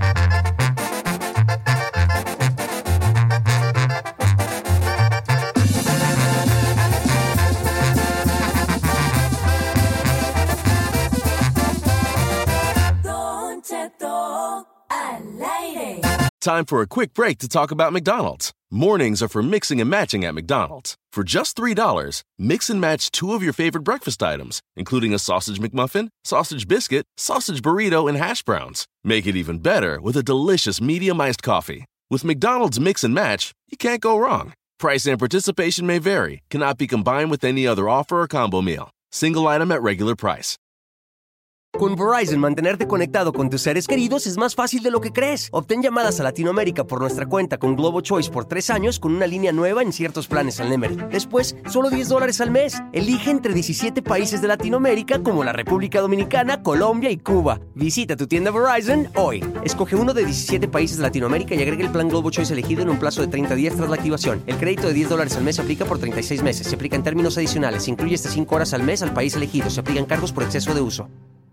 Time for a quick break to talk about McDonald's. Mornings are for mixing and matching at McDonald's. For just three dollars, mix and match two of your favorite breakfast items, including a sausage McMuffin, sausage biscuit, sausage burrito, and hash browns. Make it even better with a delicious medium iced coffee. With McDonald's Mix and Match, you can't go wrong. Price and participation may vary, cannot be combined with any other offer or combo meal. Single item at regular price. Con Verizon, mantenerte conectado con tus seres queridos es más fácil de lo que crees. Obtén llamadas a Latinoamérica por nuestra cuenta con Globo Choice por tres años con una línea nueva en ciertos planes al Nemery. Después, solo diez dólares al mes. Elige entre diecisiete países de Latinoamérica como la República Dominicana, Colombia y Cuba. Visita tu tienda Verizon hoy. Escoge uno de diecisiete países de Latinoamérica y agrega el plan Globo Choice elegido en un plazo de treinta días tras la activación. El crédito de diez dólares al mes se aplica por treinta y seis meses. Se aplica en términos adicionales. Se incluye hasta cinco horas al mes al país elegido. Se aplican cargos por exceso de uso.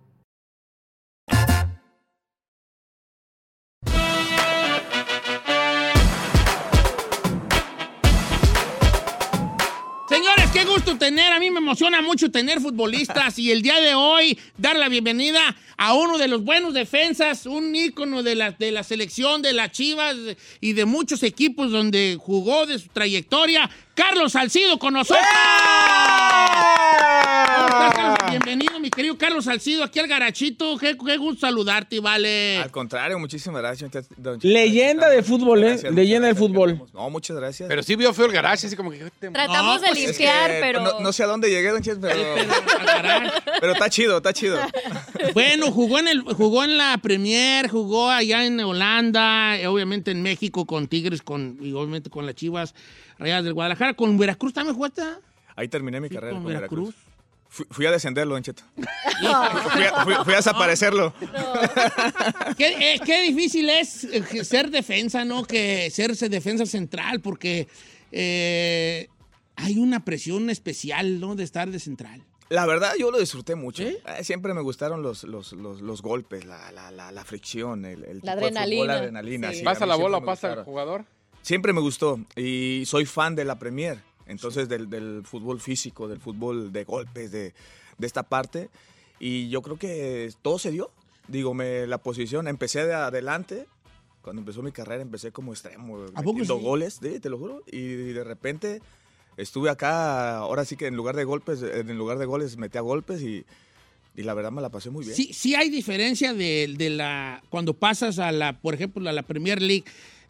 Señores, qué gusto tener, a mí me emociona mucho tener futbolistas y el día de hoy dar la bienvenida a uno de los buenos defensas, un ícono de la, de la selección de las Chivas y de muchos equipos donde jugó de su trayectoria, Carlos Salcido con nosotros. ¿Cómo estás, Carlos? Bienvenido, mi querido Carlos Salcido, aquí al Garachito. Qué, qué gusto saludarte, vale. Al contrario, muchísimas gracias. Don Leyenda de fútbol, ¿eh? Gracias, Leyenda del fútbol. No, muchas gracias. Pero sí vio feo el garage, así como que... Tratamos No, de pues, Es limpiar, que pero... No, no sé a dónde llegué, Don Chet, pero... Caray. pero está chido, está chido. Bueno, jugó en, el, jugó en la Premier, jugó allá en Holanda, eh, obviamente en México con Tigres con, y obviamente con las Chivas Rayadas del Guadalajara. ¿Con Veracruz también jugaste? Ahí terminé mi Sí, carrera con con Veracruz. Veracruz. Fui, fui a descenderlo, Don Cheto. fui, a, fui, fui a desaparecerlo. ¿Qué, eh, qué difícil es eh, ser defensa, ¿no? Que serse defensa central, porque eh, hay una presión especial, ¿no? De estar de central. La verdad, yo lo disfruté mucho. ¿Sí? Eh, siempre me gustaron los, los, los, los golpes, la, la, la, la fricción, el, el La tipo de fútbol, adrenalina. la adrenalina. Sí. Sí, ¿Pasa a mí la siempre bola o me pasa el gustaron. jugador? Siempre me gustó y soy fan de la Premier. Entonces, del, del fútbol físico, del fútbol de golpes, de, de esta parte. Y yo creo que todo se dio. Digo, me, la posición, empecé de adelante. Cuando empezó mi carrera, empecé como extremo, ¿A poco metiendo sí? goles, sí, te lo juro. Y de repente estuve acá, ahora sí que en lugar de golpes, en lugar de goles, metía golpes y, y la verdad me la pasé muy bien. Sí, sí hay diferencia de, de la... Cuando pasas a la, por ejemplo, a la Premier League,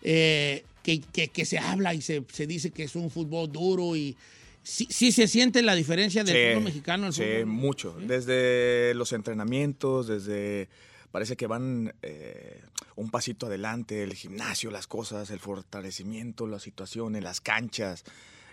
eh, que, que, que se habla y se, se dice que es un fútbol duro y... Sí, sí se siente la diferencia del Sí, fútbol mexicano al sí, fútbol. mucho. Desde los entrenamientos, desde... Parece que van eh, un pasito adelante, el gimnasio, las cosas, el fortalecimiento, las situaciones, las canchas,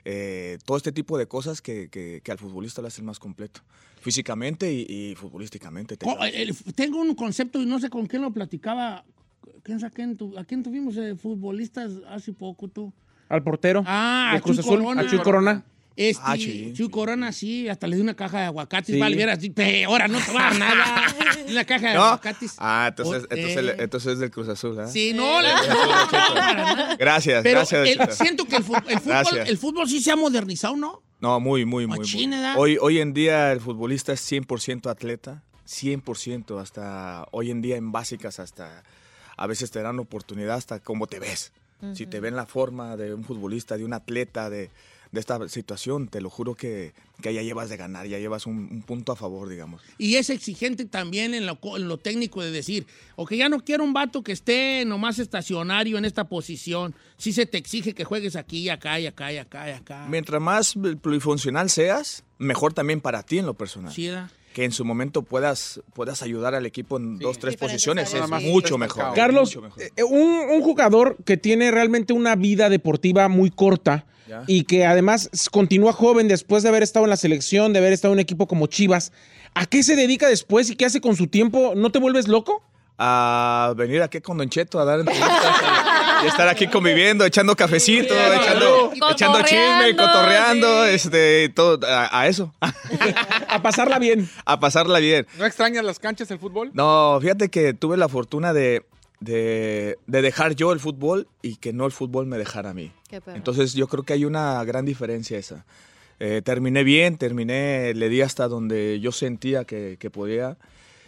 eh, todo este tipo de cosas que, que, que al futbolista lo hacen más completo, físicamente y, y futbolísticamente. Co- el- tengo un concepto y no sé con quién lo platicaba. ¿Quién, sa- quién tu- ¿A quién tuvimos eh, futbolistas hace poco tú? Al portero. Ah, de a Cruz Chuy Azul. Corona. A Chuy Corona. Este, Ah, sí, Chuy Corona, sí, hasta le di una caja de aguacates. Sí. Vale, vieras, ahora no te va a dar nada. Una caja de ¿No? aguacates. Ah, entonces, Por- entonces, eh. entonces es del Cruz Azul, ¿eh? Sí, no, la- Sí, no, Don Cheto. no, para nada. Gracias, Pero gracias. el- Don Cheto. siento que el, fu- el fútbol, Gracias. el fútbol sí se ha modernizado, ¿no? No, muy, muy, muy. Machín, muy. ¿verdad? Hoy, hoy en día el futbolista es cien por ciento atleta, cien por ciento, hasta hoy en día en básicas, hasta a veces te dan oportunidad hasta cómo te ves. Uh-huh. Si te ven la forma de un futbolista, de un atleta, de, de esta situación, te lo juro que, que ya llevas de ganar, ya llevas un, un punto a favor, digamos. Y es exigente también en lo, en lo técnico de decir, ok, ya no quiero un vato que esté nomás estacionario en esta posición. Sí se te exige que juegues aquí y acá y acá y acá y acá. Mientras más plurifuncional seas, mejor también para ti en lo personal. Sí, ¿da? Que en su momento puedas, puedas ayudar al equipo en sí. dos, tres posiciones, es áreas, mucho sí. mejor. Carlos, mucho mejor. Eh, un, un jugador que tiene realmente una vida deportiva muy corta ya. y que además continúa joven después de haber estado en la selección, de haber estado en un equipo como Chivas, ¿a qué se dedica después y qué hace con su tiempo? ¿No te vuelves loco? a venir aquí con Don Cheto a dar entrevistas y estar aquí conviviendo, echando cafecito, Yeah, echando, cotorreando, echando chisme, cotorreando, sí. este, todo, a, a eso. A pasarla bien. A pasarla bien. ¿No extrañas las canchas del fútbol? No, fíjate que tuve la fortuna de, de, de dejar yo el fútbol y que no el fútbol me dejara a mí. Qué perro. Entonces yo creo que hay una gran diferencia esa. Eh, terminé bien, terminé, le di hasta donde yo sentía que, que podía.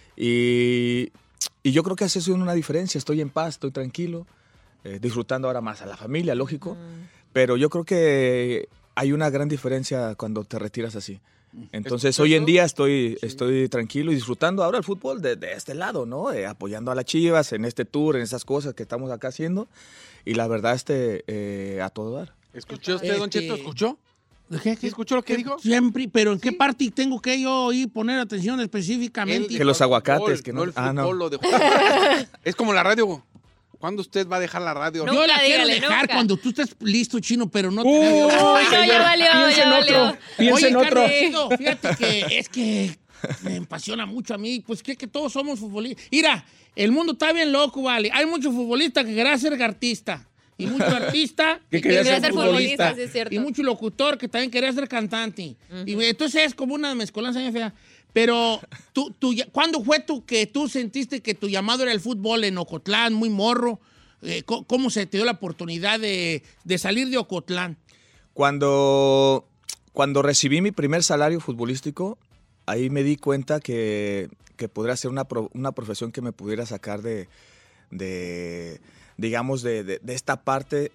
Y, y yo creo que hace una diferencia. Estoy en paz, estoy tranquilo, eh, disfrutando ahora más a la familia, lógico. Mm. Pero yo creo que hay una gran diferencia cuando te retiras así. Entonces hoy en día estoy, sí. estoy tranquilo y disfrutando ahora el fútbol de, de este lado, ¿no? Eh, apoyando a las Chivas en este tour, en esas cosas que estamos acá haciendo. Y la verdad, este, eh, a todo dar. ¿Escuchó usted, Don Cheto? ¿Escuchó? ¿Qué, qué, ¿Escuchó lo que dijo? Siempre, pero ¿en qué parte tengo que yo ir poner atención específicamente? El, que los aguacates, fútbol, que no. no el ah, fútbol, no. lo dejó. Es como la radio. ¿Cuándo usted va a dejar la radio? Yo Nunca, la quiero dígale, dejar nunca. cuando tú estés listo, Chino, pero no Uy, te Uy, no, ya valió, Piensa ya en valió. otro. Piensa Oye, en otro. Carlosito, fíjate que es que me apasiona mucho a mí. Pues que, que todos somos futbolistas. Mira, el mundo está bien loco, vale. Hay muchos futbolistas que querían ser artista. Y mucho artista que quería ser ser futbolista. futbolista, sí es cierto. Y mucho locutor que también quería ser cantante. Uh-huh. Y entonces es como una mezcolanza bien fea. Pero, tú, tú, ¿cuándo fue tú que tú sentiste que tu llamado era el fútbol en Ocotlán, muy morro? Eh, ¿Cómo se te dio la oportunidad de, de salir de Ocotlán? Cuando, cuando recibí mi primer salario futbolístico, ahí me di cuenta que, que podría ser una, pro, una profesión que me pudiera sacar de, de digamos, de, de, de esta parte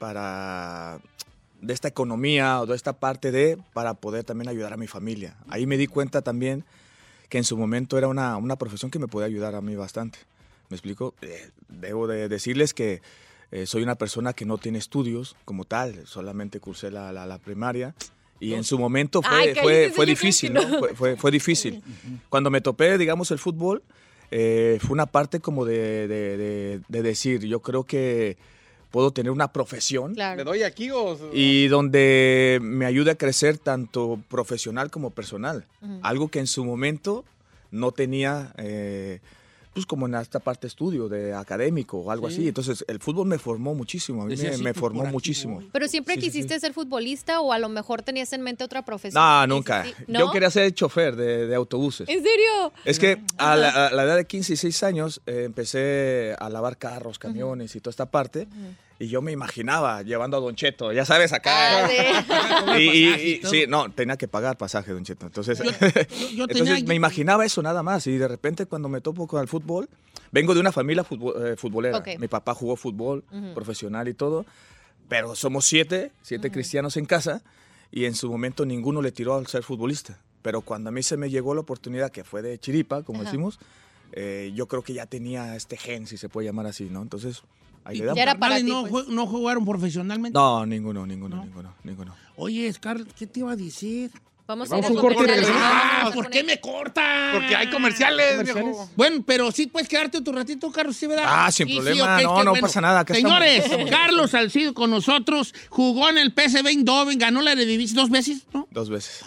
para, de esta economía o de esta parte de, para poder también ayudar a mi familia. Ahí me di cuenta también que en su momento era una, una profesión que me podía ayudar a mí bastante. ¿Me explico? Eh, debo de decirles que eh, soy una persona que no tiene estudios como tal, solamente cursé la, la, la primaria y en su momento fue, Ay, fue, fue difícil, ¿no? Fue, fue, fue difícil. Cuando me topé, digamos, el fútbol, eh, fue una parte como de, de, de, de decir, yo creo que puedo tener una profesión. Claro. ¿Le doy aquí o...? Y donde me ayude a crecer tanto profesional como personal. Uh-huh. Algo que en su momento no tenía... Eh, pues como en esta parte estudio de académico o algo sí. así. Entonces, el fútbol me formó muchísimo, a mí me, me formó muchísimo. ¿Pero siempre sí, quisiste sí, sí. ser futbolista o a lo mejor tenías en mente otra profesión? No, nunca. Sí, sí. ¿No? Yo quería ser chofer de, de autobuses. ¿En serio? Es que a la, a la edad de quince y seis años eh, empecé a lavar carros, camiones uh-huh. y toda esta parte. Uh-huh. Y yo me imaginaba llevando a Don Cheto, ya sabes, acá. Ah, sí. y, y, y, sí, no, tenía que pagar pasaje, Don Cheto. Entonces, yo, yo, yo entonces tenía... me imaginaba eso nada más. Y de repente cuando me topo con el fútbol, vengo de una familia futbol, eh, futbolera. Okay. Mi papá jugó fútbol uh-huh. profesional y todo. Pero somos siete, siete uh-huh. cristianos en casa. Y en su momento ninguno le tiró al ser futbolista. Pero cuando a mí se me llegó la oportunidad, que fue de chiripa, como uh-huh. decimos, eh, yo creo que ya tenía este gen, si se puede llamar así, ¿no? Entonces... Ahí le damos. ¿Ya era para ti, no, pues? ¿No jugaron profesionalmente? No, ninguno, ninguno, ¿No? ninguno, ninguno. Oye, Carlos, ¿qué te iba a decir? Vamos, Vamos a ir a un corte. Ah, ¿por qué me cortan? Porque hay comerciales, ¿Comerciales? Viejo. Bueno, pero sí puedes quedarte otro ratito, Carlos, ¿sí, verdad? Ah, sin sí, problema, sí, okay, no, no bueno. pasa nada. Acá Señores, estamos. Carlos Salcido con nosotros, jugó en el P S V Eindhoven, ganó la Eredivisie dos veces, ¿no? Dos veces.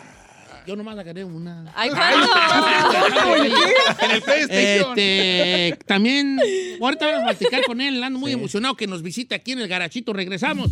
Yo nomás la gané una. ¡Ay, ¿cuándo? En el PlayStation. Este, también, ahorita vamos a platicar con él, ando muy sí. emocionado que nos visite aquí en el Garachito. Regresamos.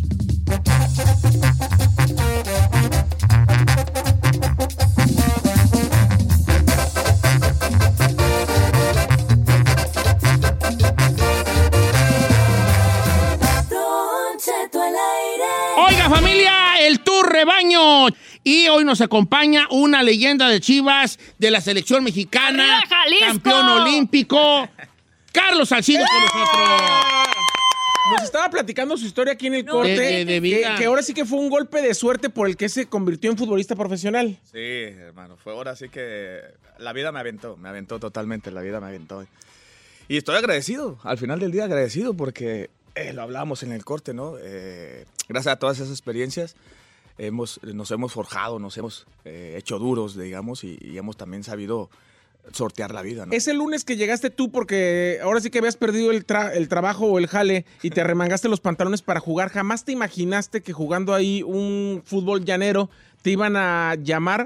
Oiga, familia, el Tour Rebaño. Y hoy nos acompaña una leyenda de Chivas, de la selección mexicana, campeón olímpico, Carlos Salcido con nosotros. Nos estaba platicando su historia aquí en el no, corte, de, de, de vida. Que, que ahora sí que fue un golpe de suerte por el que se convirtió en futbolista profesional. Sí, hermano, fue ahora sí que la vida me aventó, me aventó totalmente, la vida me aventó. Y estoy agradecido, al final del día agradecido porque eh, lo hablábamos en el corte, ¿no? Eh, gracias a todas esas experiencias hemos, nos hemos forjado, nos hemos eh, hecho duros, digamos, y, y hemos también sabido sortear la vida, ¿no? Ese lunes que llegaste tú porque ahora sí que habías perdido el, tra- el trabajo o el jale y te arremangaste los pantalones para jugar, ¿jamás te imaginaste que jugando ahí un fútbol llanero te iban a llamar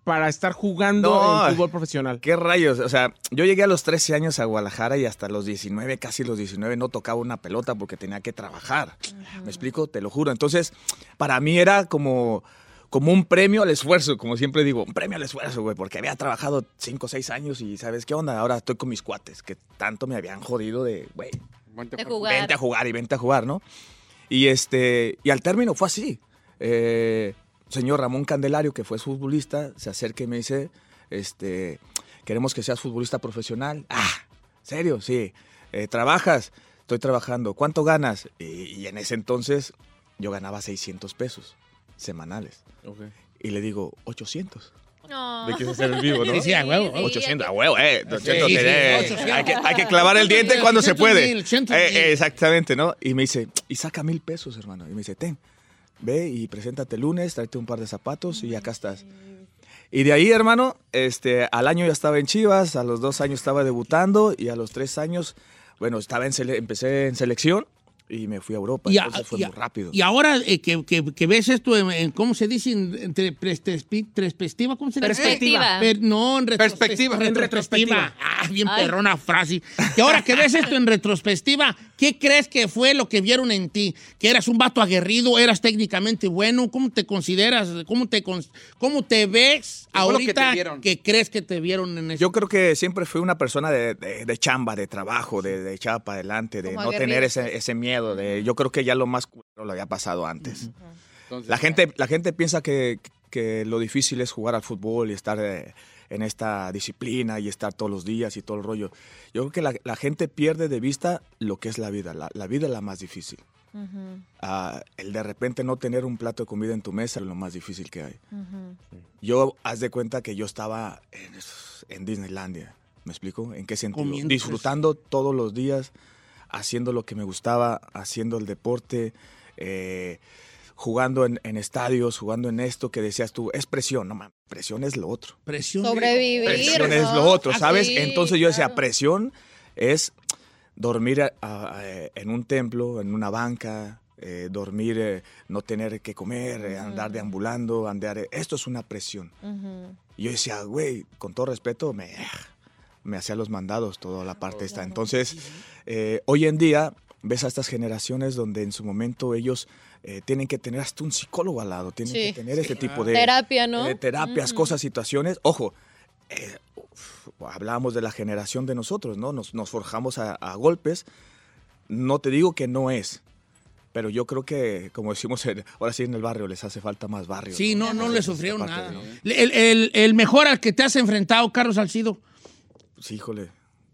para estar jugando No, en fútbol profesional? ¿Qué rayos? O sea, yo llegué a los trece años a Guadalajara y hasta los diecinueve, casi los diecinueve, no tocaba una pelota porque tenía que trabajar. Uh-huh. ¿Me explico? Te lo juro. Entonces, para mí era como, como un premio al esfuerzo, como siempre digo, un premio al esfuerzo, güey, porque había trabajado cinco o seis años y ¿sabes qué onda? Ahora estoy con mis cuates que tanto me habían jodido de, güey, vente a jugar. Vente a jugar y vente a jugar, ¿no? Y, este, y al término fue así. Eh... Señor Ramón Candelario, que fue futbolista, se acerca y me dice, este, queremos que seas futbolista profesional. Ah, ¿serio? Sí. Eh, ¿Trabajas? Estoy trabajando. ¿Cuánto ganas? Y, y en ese entonces yo ganaba seiscientos pesos semanales. Okay. Y le digo, ochocientos. No. Me quiso hacer el vivo, ¿no? Sí, sí, a huevo. Sí, ochocientos, a huevo, eh. Sí, sí, sí, hay, que, hay que clavar el diente cuando se puede. Eh, eh, exactamente, ¿no? Y me dice, y saca mil pesos, hermano. Y me dice, ten. Ve y preséntate el lunes, tráete un par de zapatos y acá estás. Y de ahí, hermano, este, al año ya estaba en Chivas, a los dos años estaba debutando y a los tres años, bueno, estaba en sele- empecé en selección y me fui a Europa, y entonces a, fue y muy rápido. Y ahora eh, que, que, que ves esto, en, en, ¿cómo se dice? En perspectiva, ¿cómo se dice? Perspectiva. Per, no, en retrospectiva. En retrospectiva. Ah, bien Ay. perrona frase. Y ahora que ves esto en retrospectiva, ¿qué crees que fue lo que vieron en ti? ¿Que eras un vato aguerrido? ¿Eras técnicamente bueno? ¿Cómo te consideras? ¿Cómo te, cómo te ves ahorita que, que crees que te vieron en eso? Yo creo que siempre fui una persona de, de, de chamba, de trabajo, de, de echar para adelante, de no tener ese, ese miedo. De, yo creo que ya lo más culero lo había pasado antes. Uh-huh. Entonces, la, gente, la gente piensa que, que lo difícil es jugar al fútbol y estar eh, en esta disciplina y estar todos los días y todo el rollo. Yo creo que la, la gente pierde de vista lo que es la vida. La, la vida es la más difícil. Uh-huh. Uh, el de repente no tener un plato de comida en tu mesa es lo más difícil que hay. Uh-huh. Yo, haz de cuenta que yo estaba en, en Disneylandia. ¿Me explico? ¿En qué sentido? Comiendo, disfrutando pues. todos los días, haciendo lo que me gustaba, haciendo el deporte, eh, jugando en, en estadios, jugando en esto que decías tú, es presión, no mames, presión es lo otro. Presión. Sobrevivir. Presión ¿no? es lo otro, ¿sabes? Así, Entonces yo decía, claro. presión es dormir a, a, en un templo, en una banca, eh, dormir, eh, no tener que comer, eh, andar deambulando, andar, eh, esto es una presión. Uh-huh. Y yo decía, güey, con todo respeto, me... me hacía los mandados, toda la parte esta. Entonces, eh, hoy en día ves a estas generaciones donde en su momento ellos eh, tienen que tener hasta un psicólogo al lado, tienen sí, que tener sí, este tipo de... Terapia, ¿no? Eh, terapias, uh-huh. cosas, situaciones. Ojo, eh, uf, hablábamos de la generación de nosotros, ¿no? Nos, nos forjamos a, a golpes. No te digo que no es, pero yo creo que, como decimos, el, ahora sí en el barrio les hace falta más barrio. Sí, no, no, no le sufrieron nada. ¿no? El, el, el mejor al que te has enfrentado, Carlos Salcido. Sí, híjole.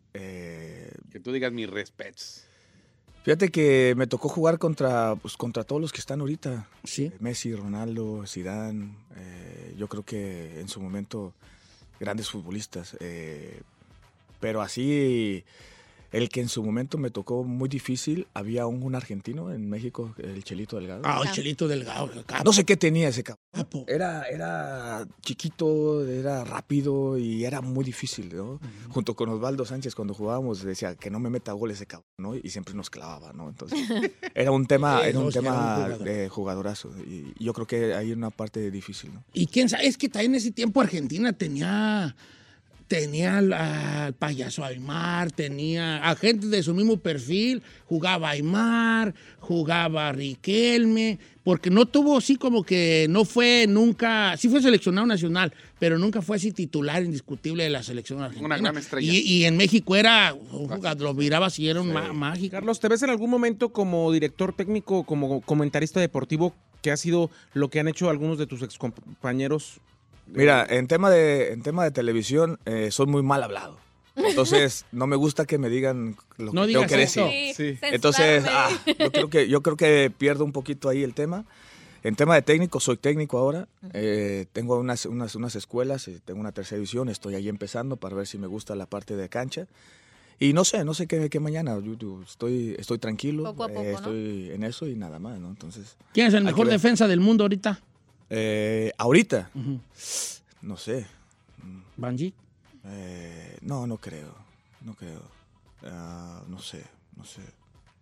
Eh, que tú digas mis respetos. Fíjate que me tocó jugar contra, pues, contra todos los que están ahorita. Sí. Messi, Ronaldo, Zidane. Eh, yo creo que en su momento grandes futbolistas. Eh, pero así, el que en su momento me tocó muy difícil, había un, un argentino en México, el Chelito Delgado. Ah, el Chelito Delgado. No sé qué tenía ese cabrón. Era, era chiquito, era rápido y era muy difícil, ¿no? Uh-huh. Junto con Osvaldo Sánchez, cuando jugábamos, decía que no me meta gol ese cabrón, ¿no? Y siempre nos clavaba, ¿no? Entonces, era un tema, era un tema de jugadorazo. Y yo creo que hay una parte difícil, ¿no? Y quién sabe, es que también en ese tiempo Argentina tenía... Tenía al, al payaso Aymar, tenía a gente de su mismo perfil, jugaba Aymar, jugaba Riquelme, porque no tuvo así como que no fue nunca, sí fue seleccionado nacional, pero nunca fue así titular indiscutible de la selección argentina. Una gran estrella. Y, y en México era, un jugador, lo miraba si era un sí. mágico. Carlos, ¿te ves en algún momento como director técnico, como comentarista deportivo, que ha sido lo que han hecho algunos de tus excompañeros? Mira, en tema de, en tema de televisión, eh, soy muy mal hablado. Entonces, no me gusta que me digan lo no que tengo que decir. Sí, sí. Entonces, ah, yo, creo que, yo creo que pierdo un poquito ahí el tema. En tema de técnico, soy técnico ahora. Eh, tengo unas, unas, unas escuelas, eh, tengo una tercera división, estoy ahí empezando para ver si me gusta la parte de cancha. Y no sé, no sé qué, qué mañana. Yo, yo estoy, estoy tranquilo, poco a poco, eh, estoy ¿no? en eso y nada más, ¿no? Entonces, ¿quién es el mejor defensa del mundo ahorita? Eh, ahorita, uh-huh. no sé. ¿Banji? Eh, no, no creo, no creo. Uh, no sé, no sé.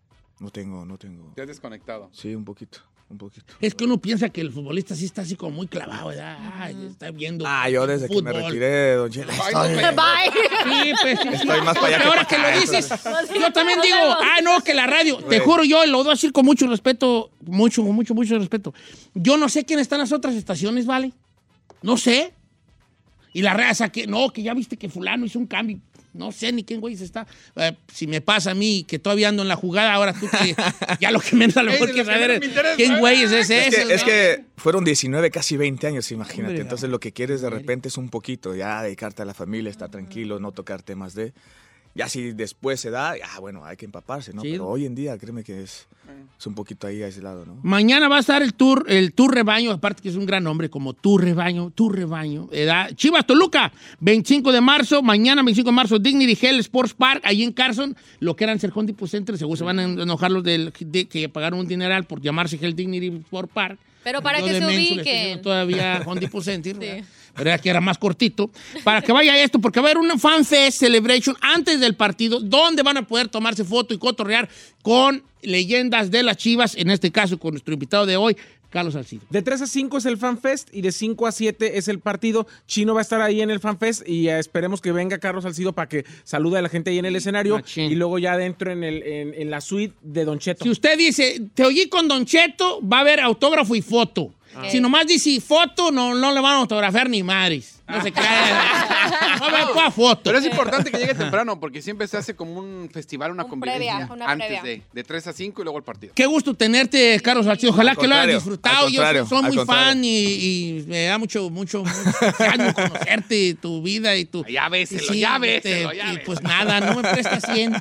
No tengo, no tengo. Te has desconectado. Sí, un poquito, un poquito. Es que uno piensa que el futbolista sí está así como muy clavado, ¿verdad? Ay, está viendo Ah, yo desde fútbol. que me retiré, don Chela. Estoy... Sí, pues, sí, Estoy sí. más para allá que Ahora que para lo acá, dices, entonces. yo también digo, ah, no, que la radio, te Güey. juro, yo lo voy a decir con mucho respeto, mucho, mucho, mucho respeto. Yo no sé quién está en las otras estaciones, ¿vale? No sé. Y la raza que, no, que ya viste que fulano hizo un cambio. No sé ni quién güey se está. Eh, si me pasa a mí que todavía ando en la jugada, ahora tú que ya lo que menos a lo mejor que saber es quién güey es ese. Es que, ese, es ¿no? que fueron diecinueve, casi veinte años, imagínate. Hombre, Entonces lo que quieres de repente es un poquito, ya dedicarte a la familia, estar tranquilo, no tocar temas de... Ya si después se da, ah, bueno, hay que empaparse, ¿no? Sí. Pero hoy en día, créeme que es, es un poquito ahí aislado, ¿no? Mañana va a estar el tour, el Tour Rebaño, aparte que es un gran nombre, como Tour Rebaño, Tour Rebaño. edad. Chivas Toluca, veinticinco de marzo, mañana veinticinco de marzo, Dignity Health Sports Park, ahí en Carson, lo que era el Home Depot Center, seguro se van a enojar los del, de, que pagaron un dineral por llamarse Health Dignity Sports Park. Pero para Yo que de se menso le estoy ubiquen. diciendo todavía Home Depot Center, Sí. ¿verdad? ¿Verdad? Que era más cortito. Para que vaya esto, porque va a haber una Fan Fest Celebration antes del partido, donde van a poder tomarse foto y cotorrear con leyendas de las Chivas, en este caso con nuestro invitado de hoy, Carlos Salcido. De tres a cinco es el FanFest y de cinco a siete es el partido. Chino va a estar ahí en el FanFest y eh, esperemos que venga Carlos Salcido para que salude a la gente ahí en el escenario. Machín. Y luego ya adentro en, el, en, en la suite de Don Cheto. Si usted dice, te oí con Don Cheto, va a haber autógrafo y foto. Ah. Si nomás dice foto, no, no le van a autografiar ni madres. No se crea. No me ponga foto. Pero es importante que llegue temprano porque siempre se hace como un festival, una Un convivencia previa, una antes previa. de, de tres a cinco y luego el partido. Qué gusto tenerte, Carlos Salcido. Ojalá Al que lo hayas contrario, disfrutado. al Yo contrario, soy al muy contrario. fan y, y me da mucho, mucho, mucho ánimo conocerte, tu vida y tu... Ya véselo, y ya este, véselo, ya y véselo. pues nada, no me prestas cien.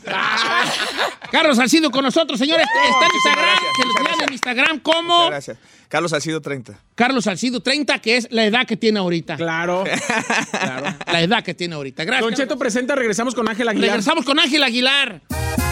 Carlos Salcido con nosotros, señores. Está en Instagram. gracias, Se los muchas vean en gracias. Instagram Muchas como gracias. Carlos Salcido treinta. Carlos Salcido treinta, que es la edad que tiene ahorita. Claro, claro. La edad que tiene ahorita. Gracias. Don Cheto presenta, regresamos con Ángel Aguilar. Regresamos con Ángel Aguilar.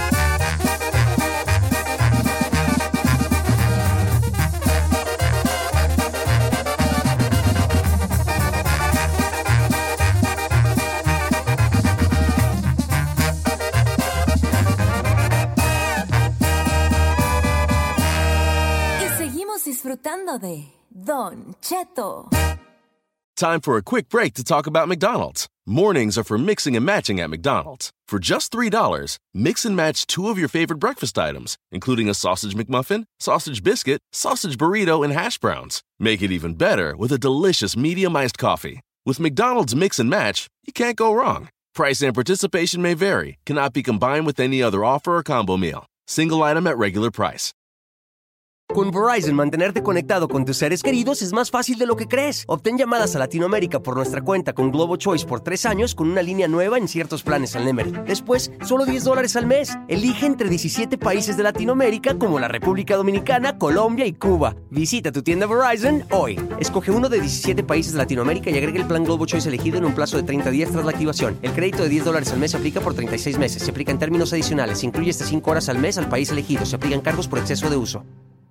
Y seguimos disfrutando de Don Cheto. Time for a quick break to talk about McDonald's. Mornings are for mixing and matching at McDonald's. For just three dollars, mix and match two of your favorite breakfast items, including a sausage McMuffin, sausage biscuit, sausage burrito, and hash browns. Make it even better with a delicious medium iced coffee. With McDonald's Mix and Match, you can't go wrong. Price and participation may vary, cannot be combined with any other offer or combo meal. Single item at regular price. Con Verizon, mantenerte conectado con tus seres queridos es más fácil de lo que crees. Obtén llamadas a Latinoamérica por nuestra cuenta con Globo Choice por tres años con una línea nueva en ciertos planes al Nemery. Después, solo diez dólares al mes. Elige entre diecisiete países de Latinoamérica como la República Dominicana, Colombia y Cuba. Visita tu tienda Verizon hoy. Escoge uno de diecisiete países de Latinoamérica y agrega el plan Globo Choice elegido en un plazo de treinta días tras la activación. El crédito de diez dólares al mes se aplica por treinta y seis meses. Se aplica en términos adicionales. Se incluye hasta cinco horas al mes al país elegido. Se aplican cargos por exceso de uso.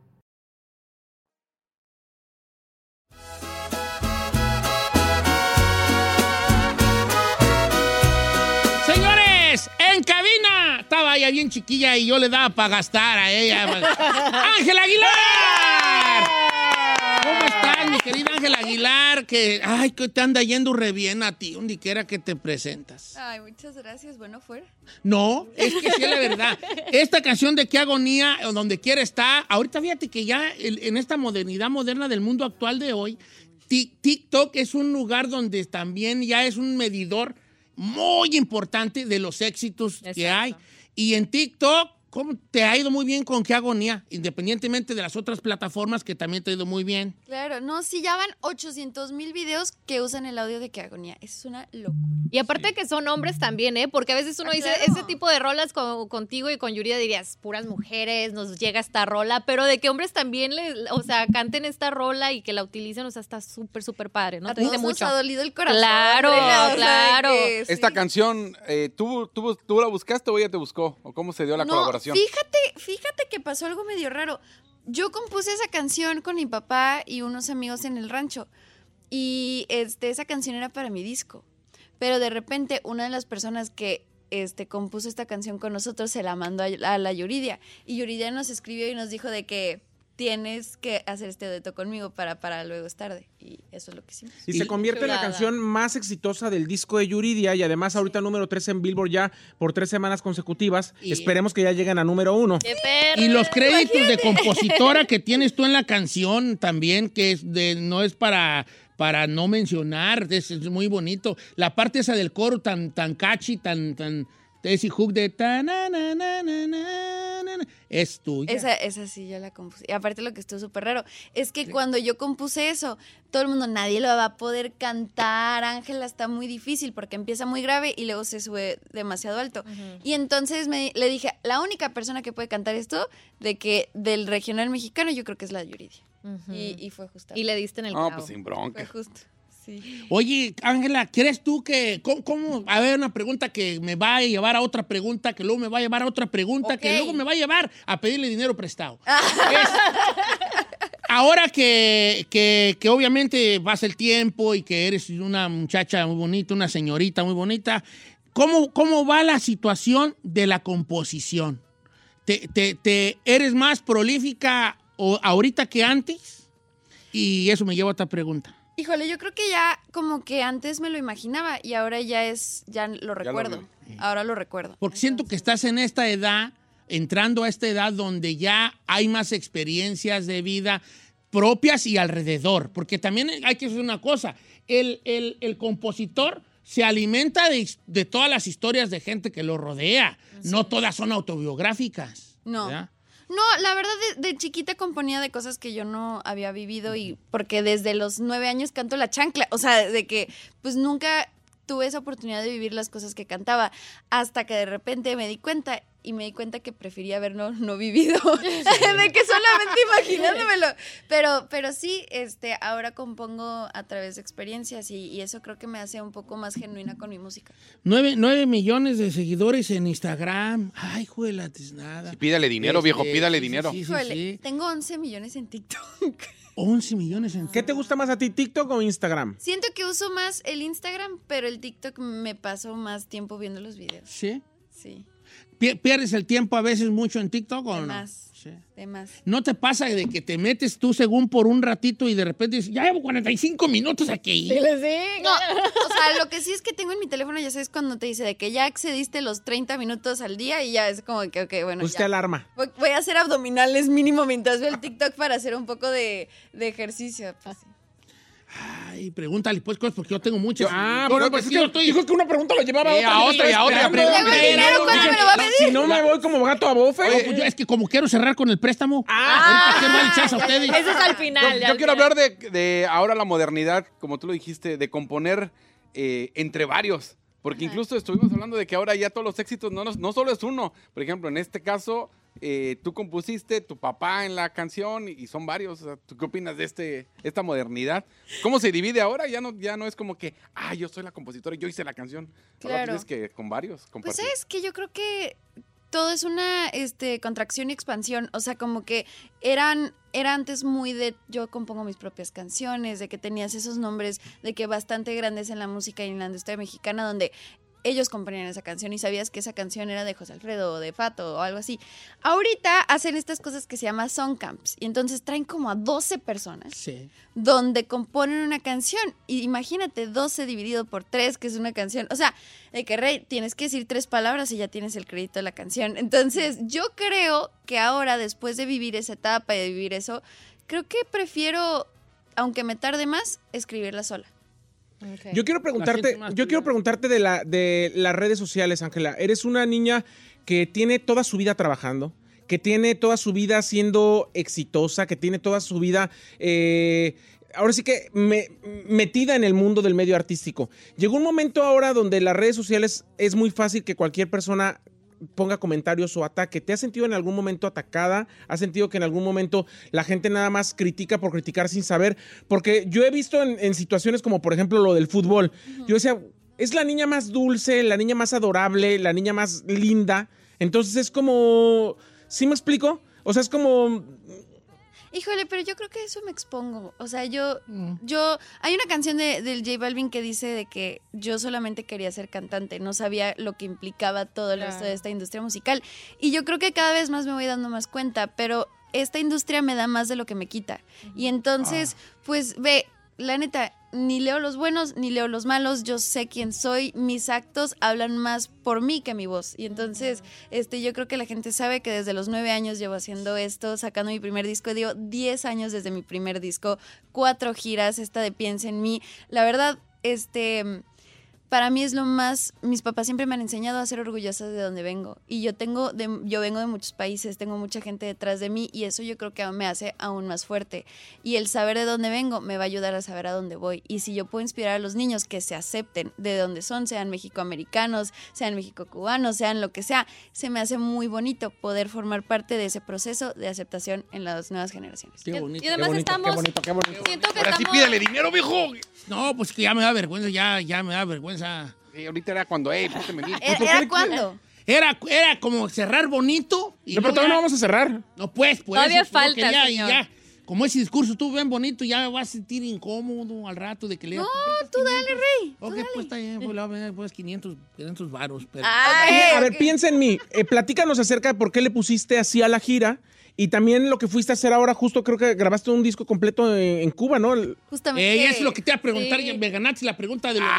Señores, en cabina. Estaba ella bien chiquilla y yo le daba para gastar a ella. ¡Ángel Aguilar! ¿Cómo estás, mi querida Ángel Aguilar? Que, ay, que te anda yendo re bien a ti, donde quiera que te presentas. Ay, muchas gracias. Bueno, fuera. No, es que sí es la verdad. Esta canción de Qué Agonía, o Donde Quiera Está, ahorita fíjate que ya el- en esta modernidad moderna del mundo actual de hoy, Tik- TikTok es un lugar donde también ya es un medidor muy importante de los éxitos que Exacto. hay. Y en TikTok, ¿cómo te ha ido muy bien con Qué Agonía? Independientemente de las otras plataformas que también te ha ido muy bien. Claro, no, sí, ya van ochocientos mil videos que usan el audio de Qué Agonía. Es una locura. Y aparte que son hombres también, ¿eh? Porque a veces uno Ah, dice, claro. ese tipo de rolas con- contigo y con Yuridia dirías, puras mujeres, nos llega esta rola, pero de que hombres también, le, o sea, canten esta rola y que la utilicen, o sea, está súper, súper padre, ¿no? A Te dice todos nos mucho. ha dolido el corazón. Claro, Reina, o sea, claro. que sí. Esta canción, eh, ¿tú, tú, ¿tú la buscaste o ella te buscó? ¿O cómo se dio la No, colaboración? Fíjate, fíjate que pasó algo medio raro. Yo compuse esa canción con mi papá y unos amigos en el rancho. Y este, esa canción era para mi disco. Pero de repente, una de las personas que este, compuso esta canción con nosotros, se la mandó a, a la Yuridia. Y Yuridia nos escribió y nos dijo de que tienes que hacer este dueto conmigo para, para luego es tarde. Y eso es lo que hicimos. Y, y se convierte chulada. en la canción más exitosa del disco de Yuridia y además ahorita número tres en Billboard ya por tres semanas consecutivas. Y esperemos que ya lleguen a número uno. Y los créditos Imagínate. de compositora que tienes tú en la canción también, que es de, no es para... para no mencionar, es, es muy bonito. La parte esa del coro tan, tan catchy, tan, tan, ese hook de ta na na na na na na, es tuya. Esa, esa sí yo la compuse. Y aparte lo que estuvo súper raro es que sí. cuando yo compuse eso, todo el mundo, nadie lo va a poder cantar, Ángela, está muy difícil porque empieza muy grave y luego se sube demasiado alto. Uh-huh. Y entonces me, le dije, la única persona que puede cantar esto, de que del regional mexicano, yo creo que es la Yuridia. Uh-huh. y, y fue justo. Y le diste en el No, clavo. pues sin bronca. Fue justo. Sí. Oye, Ángela, ¿crees tú que, cómo, cómo, a ver, una pregunta que me va a llevar a otra pregunta, que luego me va a llevar a otra pregunta, okay. que luego me va a llevar a pedirle dinero prestado? es, ahora que, que, que obviamente pasa el tiempo y que eres una muchacha muy bonita, una señorita muy bonita, ¿cómo, cómo va la situación de la composición? ¿Te, te, te eres más prolífica o, ahorita que antes? Y eso me lleva a otra pregunta. Híjole, yo creo que ya como que antes me lo imaginaba y ahora ya es, ya lo recuerdo. Ya lo ahora lo recuerdo. Porque Entonces, siento que estás en esta edad, entrando a esta edad donde ya hay más experiencias de vida propias y alrededor. Porque también hay que decir una cosa, el, el, el compositor se alimenta de, de todas las historias de gente que lo rodea. Sí. No todas son autobiográficas. No. ¿verdad? No, la verdad, de, de chiquita componía de cosas que yo no había vivido y porque desde los nueve años canto la chancla. O sea, de que pues nunca tuve esa oportunidad de vivir las cosas que cantaba hasta que de repente me di cuenta y me di cuenta que prefería haberlo no vivido, sí. de que solamente imaginándomelo. Pero, pero sí, este, ahora compongo a través de experiencias y, y eso creo que me hace un poco más genuina con mi música. Nueve, nueve millones de seguidores en Instagram. Ay, juela, es nada. Sí, pídale dinero, este, viejo, pídale sí, dinero. Sí, sí, sí, sí. Tengo once millones en TikTok. once millones en... ¿Qué te gusta más a ti, TikTok o Instagram? Siento que uso más el Instagram, pero el TikTok me paso más tiempo viendo los videos. ¿Sí? Sí. ¿Pierdes el tiempo a veces mucho en TikTok o de no? Más, sí. De más. ¿No te pasa de que te metes tú según por un ratito y de repente dices, ya llevo cuarenta y cinco minutos aquí? Sí, sí. No, o sea, lo que sí es que tengo en mi teléfono, ya sabes, cuando te dice de que ya excediste los treinta minutos al día y ya es como que, ok, bueno, pues ya. te alarma. Voy, voy a hacer abdominales mínimo mientras veo el TikTok para hacer un poco de, de ejercicio. Pues sí. Ay, pregúntale pues cosas porque yo tengo muchas. Ah, bueno, pues es que yo estoy... dijo que una pregunta lo llevaba eh, a otra. Y a otra, y a otra. Pregunta. Dinero, ¿cuándo me lo va a pedir? Si no me voy como gato a bofe. Oye, pues yo, es que como quiero cerrar con el préstamo. Ah, ahorita quiero darle chance a ustedes. Eso es al final. Yo, yo quiero hablar de, de ahora la modernidad, como tú lo dijiste, de componer eh, entre varios. Porque Ajá. incluso estuvimos hablando de que ahora ya todos los éxitos no, no solo es uno. Por ejemplo, en este caso, eh, tú compusiste, tu papá en la canción y son varios. O sea, ¿tú qué opinas de este, esta modernidad? ¿Cómo se divide ahora? Ya no, ya no es como que, ah, yo soy la compositora y yo hice la canción. Claro. Ahora tienes que con varios compartir. Pues es que yo creo que todo es una este, contracción y expansión. O sea, como que eran... Era antes muy de yo compongo mis propias canciones, de que tenías esos nombres de que bastante grandes en la música y en la industria mexicana donde ellos componían esa canción y sabías que esa canción era de José Alfredo o de Fato o algo así. Ahorita hacen estas cosas que se llaman songcamps y entonces traen como a doce personas sí. donde componen una canción y imagínate doce dividido por tres que es una canción. O sea, de que Rey, tienes que decir tres palabras y ya tienes el crédito de la canción. Entonces yo creo que ahora después de vivir esa etapa y de vivir eso, creo que prefiero, aunque me tarde más, escribirla sola. Okay. Yo quiero preguntarte, yo quiero preguntarte de la de las redes sociales, Ángela. Eres una niña que tiene toda su vida trabajando, que tiene toda su vida siendo exitosa, que tiene toda su vida, eh, ahora sí que me, metida en el mundo del medio artístico. Llegó un momento ahora donde las redes sociales es muy fácil que cualquier persona ponga comentarios o ataque. ¿Te has sentido en algún momento atacada? ¿Has sentido que en algún momento la gente nada más critica por criticar sin saber? Porque yo he visto en, en situaciones como por ejemplo lo del fútbol. Uh-huh. Yo decía, es la niña más dulce, la niña más adorable, la niña más linda. Entonces es como... ¿Sí me explico? O sea, es como... Híjole, pero yo creo que eso me expongo. O sea, yo, mm. yo, hay una canción de, del J Balvin que dice de que yo solamente quería ser cantante, no sabía lo que implicaba todo el claro. resto de esta industria musical. Y yo creo que cada vez más me voy dando más cuenta, pero esta industria me da más de lo que me quita. Y entonces, ah. pues ve, la neta, ni leo los buenos ni leo los malos, yo sé quién soy, mis actos hablan más por mí que mi voz. Y entonces, este, yo creo que la gente sabe que desde los nueve años llevo haciendo esto, sacando mi primer disco, digo, diez años desde mi primer disco, cuatro giras, esta de Piensa en mí. La verdad, este... para mí es lo más, mis papás siempre me han enseñado a ser orgullosa de donde vengo y yo tengo, de, yo vengo de muchos países, tengo mucha gente detrás de mí y eso yo creo que me hace aún más fuerte y el saber de dónde vengo me va a ayudar a saber a dónde voy y si yo puedo inspirar a los niños que se acepten de donde son, sean mexicoamericanos, sean mexicocubanos, sean lo que sea, se me hace muy bonito poder formar parte de ese proceso de aceptación en las nuevas generaciones. Qué bonito, y además qué bonito, estamos, qué bonito, qué bonito. Siento que Ahora estamos... sí pídele dinero, viejo. No, pues que ya me da vergüenza, ya, ya me da vergüenza. Sí, ahorita era cuando, ey, pónteme bien. ¿Era, ¿era cuándo? Era, era como cerrar bonito. Y no, pero todavía no vamos a cerrar. No, pues, pues. Todavía eso, falta, ya, señor. Ya, como ese discurso estuvo bien bonito, ya me vas a sentir incómodo al rato de que le... No, tú dale, Rey. Ok, dale. pues está bien, pues le voy a vender pues quinientos, quinientos varos. Pero... Ay, Oye, a ok. ver, piensa en mí. Eh, platícanos acerca de por qué le pusiste así a la gira y también lo que fuiste a hacer ahora, justo creo que grabaste un disco completo en, en Cuba, ¿no? Justamente. Eh, eso es lo que te iba a preguntar, Sí. ya me ganaste la pregunta de lo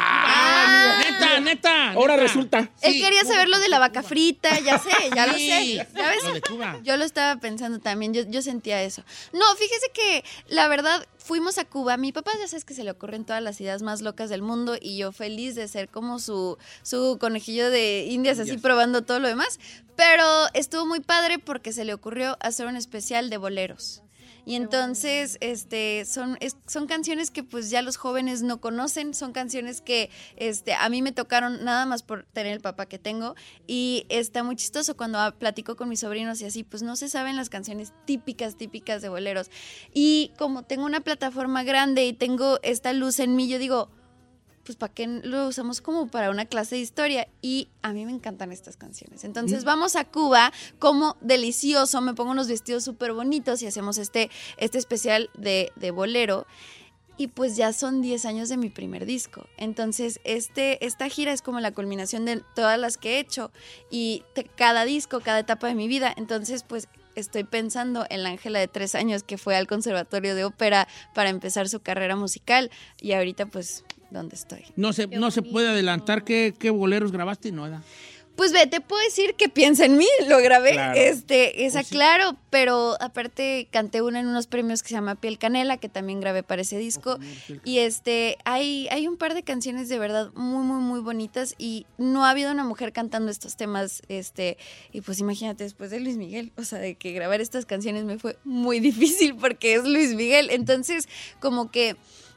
Ah, de Cuba. Neta, neta. Ahora neta. resulta. Él Sí. quería saber lo de la vaca frita, ya sé, ya lo Sí, sé. ¿Ya ves? lo de Cuba. Yo lo estaba pensando también, yo, yo sentía eso. No, fíjese que la verdad, fuimos a Cuba. Mi papá ya sabes que se le ocurren todas las ideas más locas del mundo y yo feliz de ser como su, su conejillo de indias, así Indias. probando todo lo demás. Pero estuvo muy padre porque se le ocurrió hacer un especial de boleros. Y entonces, este, son, es- son canciones que pues ya los jóvenes no conocen, son canciones que este, a mí me tocaron nada más por tener el papá que tengo y está muy chistoso cuando ah, platico con mis sobrinos y así, pues no se saben las canciones típicas, típicas de boleros. Y como tengo una plataforma grande y tengo esta luz en mí, yo digo, pues ¿para qué lo usamos como para una clase de historia? Y a mí me encantan estas canciones. Entonces vamos a Cuba, como delicioso, me pongo unos vestidos súper bonitos y hacemos este, este especial de, de bolero. Y pues ya son diez años de mi primer disco. Entonces este, esta gira es como la culminación de todas las que he hecho. Y te- cada disco, cada etapa de mi vida. Entonces pues estoy pensando en la Ángela de tres años que fue al Conservatorio de Ópera para empezar su carrera musical. Y ahorita pues... ¿dónde estoy? No se, no se puede adelantar qué, qué boleros grabaste, ¿no? ¿verdad? Pues ve, te puedo decir que Piensa en mí, lo grabé, Claro. este, esa Oh, sí. claro, pero aparte canté una en unos premios que se llama Piel Canela, que también grabé para ese disco, y este, hay, hay un par de canciones de verdad muy, muy, muy bonitas, y no ha habido una mujer cantando estos temas, este, y pues imagínate, después de Luis Miguel, o sea, de que grabar estas canciones me fue muy difícil, porque es Luis Miguel, entonces, como que,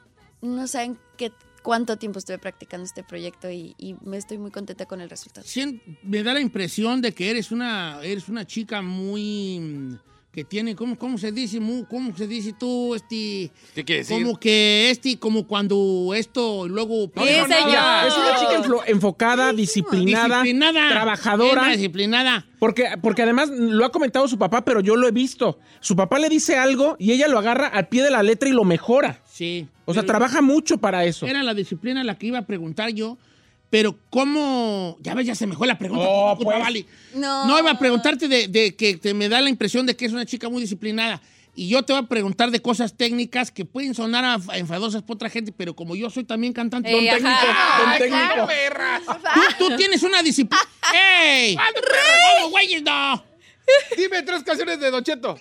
no saben qué cuánto tiempo estuve practicando este proyecto y, y me estoy muy contenta con el resultado. Sien- me da la impresión de que eres una, eres una chica muy... mm, que tiene, ¿cómo, cómo se dice? Mu- ¿Cómo se dice tú? Este, ¿Qué quiere decir? como que este, como cuando esto luego... Sí, señor. Mira, es una chica enflo- enfocada, disciplinada, Disciplinada. trabajadora. Bien disciplinada. Porque, porque además lo ha comentado su papá, pero yo lo he visto. Su papá le dice algo y ella lo agarra al pie de la letra y lo mejora. Sí. O sea, Pero trabaja mucho para eso. Era la disciplina la que iba a preguntar yo, pero ¿cómo...? Ya ves, ya se me fue la pregunta. Oh, por culpa, pues. Vali. No. No, iba a preguntarte de, de que te me da la impresión de que es una chica muy disciplinada. Y yo te voy a preguntar de cosas técnicas que pueden sonar a- enfadosas para otra gente, pero como yo soy también cantante... Ey, don ajá. técnico, don Ay, técnico. claro. perra! Tú, tú tienes una disciplina... ¡Ey! ¿Cómo, güeyes, no? Dime tres canciones de Don Cheto.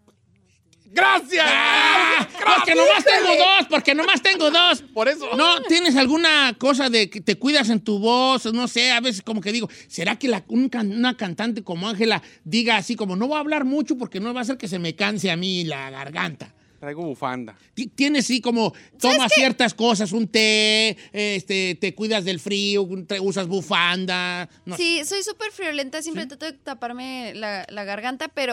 ¡Gracias! ¡Ah! Porque nomás tengo dos, porque nomás tengo dos. Por eso. ¿No tienes alguna cosa de que te cuidas en tu voz? No sé, a veces como que digo, ¿será que la- un can- una cantante como Ángela diga así como, no voy a hablar mucho porque no va a hacer que se me canse a mí la garganta? Traigo bufanda. Ti- Tienes sí como, tomas ciertas cosas, un té, este, te cuidas del frío, un tra- usas bufanda. No sé. Sí, soy súper friolenta, siempre trato de taparme la, la garganta, pero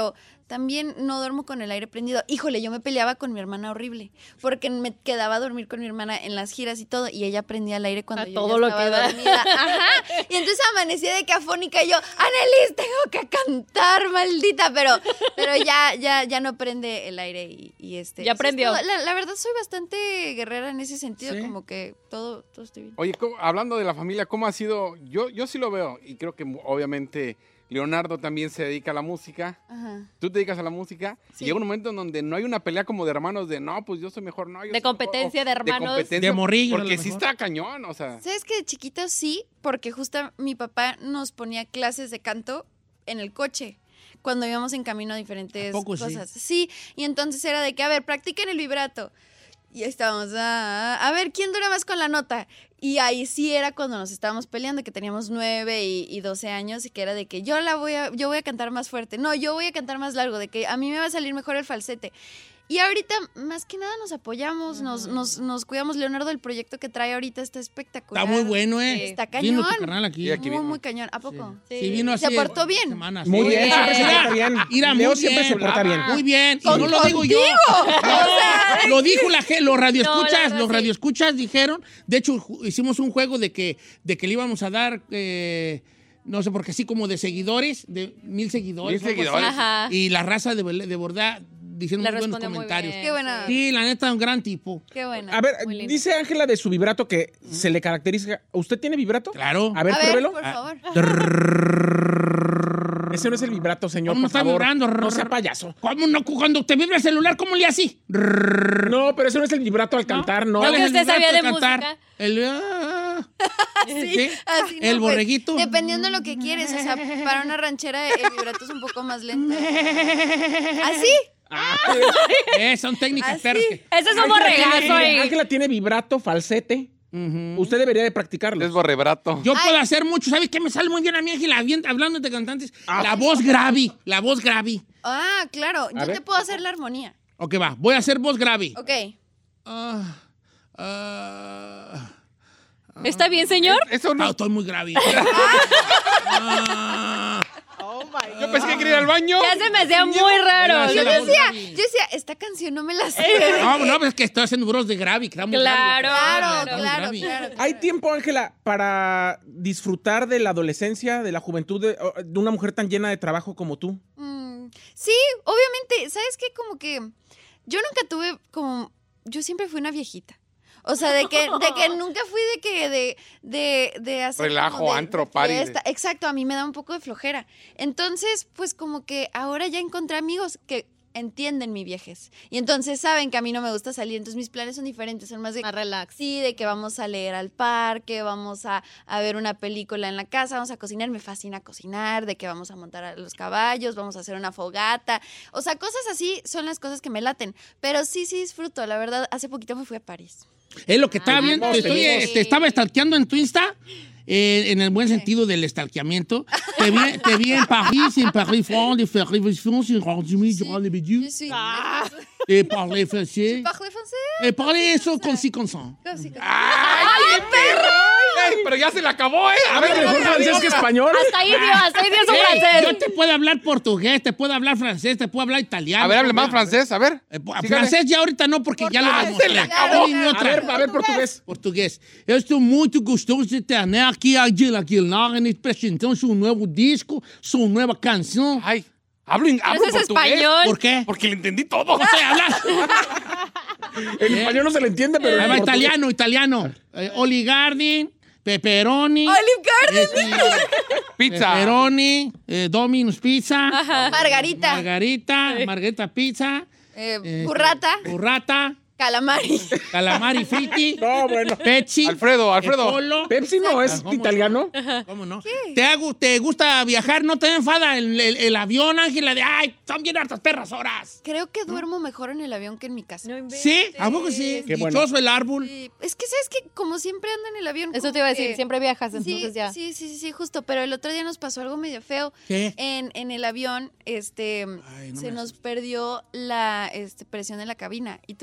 también no duermo con el aire prendido. Híjole, yo me peleaba con mi hermana horrible, porque me quedaba a dormir con mi hermana en las giras y todo, y ella prendía el aire cuando A yo todo ya lo estaba que da. dormida. Ajá. Y entonces amanecía de que afónica y yo, Annelies, tengo que cantar, maldita, pero, pero ya, ya, ya no prende el aire y, y este. Ya eso es prendió. todo. La, la verdad soy bastante guerrera en ese sentido, ¿Sí? como que todo, todo estoy bien. Oye, ¿cómo- hablando de la familia, ¿cómo ha sido? Yo, yo sí lo veo y creo que mu- obviamente Leonardo también se dedica a la música. Ajá. Tú te dedicas a la música. Sí. Y llega un momento en donde no hay una pelea como de hermanos de no, pues yo soy mejor, no. Yo De soy competencia mejor", o de hermanos. competencia, De morrillos, a Porque lo sí mejor. está cañón, o sea. ¿Sabes que de chiquita sí? Porque justo mi papá nos ponía clases de canto en el coche cuando íbamos en camino a diferentes ¿A poco sí? cosas. Sí, y entonces era de que, a ver, practiquen el vibrato. Y ahí estábamos, ah, a ver, ¿quién dura más con la nota? Y ahí sí era cuando nos estábamos peleando, que teníamos nueve y, y doce años, y que era de que yo la voy a, yo voy a cantar más fuerte. No, yo voy a cantar más largo, de que a mí me va a salir mejor el falsete. Y ahorita, más que nada, nos apoyamos, nos, nos, nos cuidamos. Leonardo, el proyecto que trae ahorita está espectacular. Está muy bueno, ¿eh? Está Vino cañón. tu carnal aquí. Sí, aquí Muy, vino. muy cañón. ¿A poco? Sí, vino así. ¿Se portó bien? Semanas. Muy bien, siempre se Mira, porta bien. mira, Leo muy siempre bien. se porta bien. Muy bien. Y Con- no lo digo yo. contigo. No, lo dijo la gente, los radioescuchas, No, la verdad, los sí. radioescuchas dijeron, de hecho ju- hicimos un juego de que, de que le íbamos a dar, eh, no sé, porque así como de seguidores, de mil seguidores. Mil algo así. seguidores. Ajá. Y la raza de, Bel- de Bordá diciendo Le muy buenos respondió muy comentarios. bien. Qué buena. Sí, la neta, un gran tipo. Qué buena. A ver, Muy lindo. dice Ángela de su vibrato que se le caracteriza. ¿Usted tiene vibrato? Claro. A ver, A ver, pruébelo. por favor. Ese no es el vibrato, señor, ¿Cómo por está favor. vibrando? No sea payaso. ¿Cómo no? Cuando te vibra el celular, ¿cómo le así? No, pero eso no es el vibrato al cantar, no. ¿Cuál Lo es que el usted sabía vibrato de cantar? música. El... ah, ¿sí? Así no, El pues, borreguito. Dependiendo de lo que quieres. O sea, para una ranchera el vibrato es un poco más lento. ¿Así? Eh, son técnicas Así. perras que- Ese es un Ángela tiene- borregazo ahí. Ángela tiene vibrato, falsete. Usted debería de practicarlo. Es borrebrato. Yo puedo hacer mucho. ¿Sabes qué me sale muy bien a mí, Ángela? Bien, hablando de cantantes. La voz grave. La voz grave. Ah, claro. Yo ver. te puedo hacer la armonía. Ok, va. Voy a hacer voz grave. Ok. Ah, ah, ¿Está bien, señor? Eso no, no. estoy muy grave. Ah, Yo pensé que quería ir al baño. Ya se me hacía muy raro. Yo Yo la voz decía, grave. yo decía, esta canción no me la sé. no, no, pues es que estoy haciendo voz de grave. Que está muy Claro, grave. Claro, Está muy claro, grave. claro. ¿Hay tiempo, Ángela, para disfrutar de la adolescencia, de la juventud de, de una mujer tan llena de trabajo como tú? Mm, sí, obviamente. ¿Sabes qué? Como que yo nunca tuve como... Yo siempre fui una viejita. O sea, de que, de que nunca fui de que de, de, de hacer Relajo, como de- antro, de party, de- fiesta. Exacto, a mí me da un poco de flojera. Entonces, pues como que ahora ya encontré amigos que entienden mi viejez. Y entonces saben que a mí no me gusta salir. Entonces mis planes son diferentes, son más de... Más relax. Sí, de que vamos a leer al parque, vamos a, a ver una película en la casa, vamos a cocinar, me fascina cocinar, de que vamos a montar a los caballos, vamos a hacer una fogata. O sea, cosas así son las cosas que me laten. Pero sí, sí disfruto. La verdad, hace poquito me fui a París. Es lo que estaba Ah, viendo. no, Te, estoy, sí. eh, te estaba stalkeando en tu Insta. eh, en el buen sentido del stalkeamiento. Te vi, te vi en París, en Paris, France, de faire révolution sur Randimi, durant les Je bédieux. suis... Et parler français. ¿Parle français? Et parler eso con sí, con son. Casi, casi. ¡Ay, perro! Ey, pero ya se le acabó, ¿eh? A Habla ver, mejor francés que español. Hasta ahí dio, hasta ahí dio su Ey, francés. yo te puedo hablar portugués, te puedo hablar francés, te puedo hablar italiano. A ver, hable te más puedo- francés, a ver. Eh, Sígale. francés ya ahorita no, porque ya lo Ah, se demostré. le acabó. Dime A otra. ver, a ver, portugués. Português. Eu estou muito gostoso de ter né, aqui a Gila Aguilar apresentando su nuevo disco, su nueva canción. Ay, hablo, in- hablo ¿Eso es portugués. español? ¿Por qué? Porque le entendí todo. No sé hablar. En español no se le entiende, pero. Ahí en va, portugués- italiano, italiano. Eh, Olive Garden, pepperoni. Olive Garden. eh, Pizza. Pepperoni, eh, Domino's Pizza. Margarita. Margarita, Margarita Pizza. Eh, eh, burrata. Burrata. Calamari. Calamari friti. No, bueno. Pepsi. Alfredo, Alfredo. eh, Polo. Pepsi no es ¿Cómo no? italiano. ¿Cómo no? ¿Te, hago, ¿Te gusta viajar? ¿No te enfada el, el, el avión, Ángela? De, ay, son bien hartas perras horas. Creo que duermo mejor en el avión que en mi casa. ¿Sí? ¿A poco sí? Qué bueno. Dichoso el árbol. Sí, es que, ¿sabes que como siempre ando en el avión. Eso como te iba a decir, que- siempre viajas, Sí, entonces ya. sí, sí, sí, sí, justo. Pero el otro día nos pasó algo medio feo. ¿Qué? En, en el avión, este, Ay, no se me nos perdió la este, presión en la cabina y tuvimos que aterrizar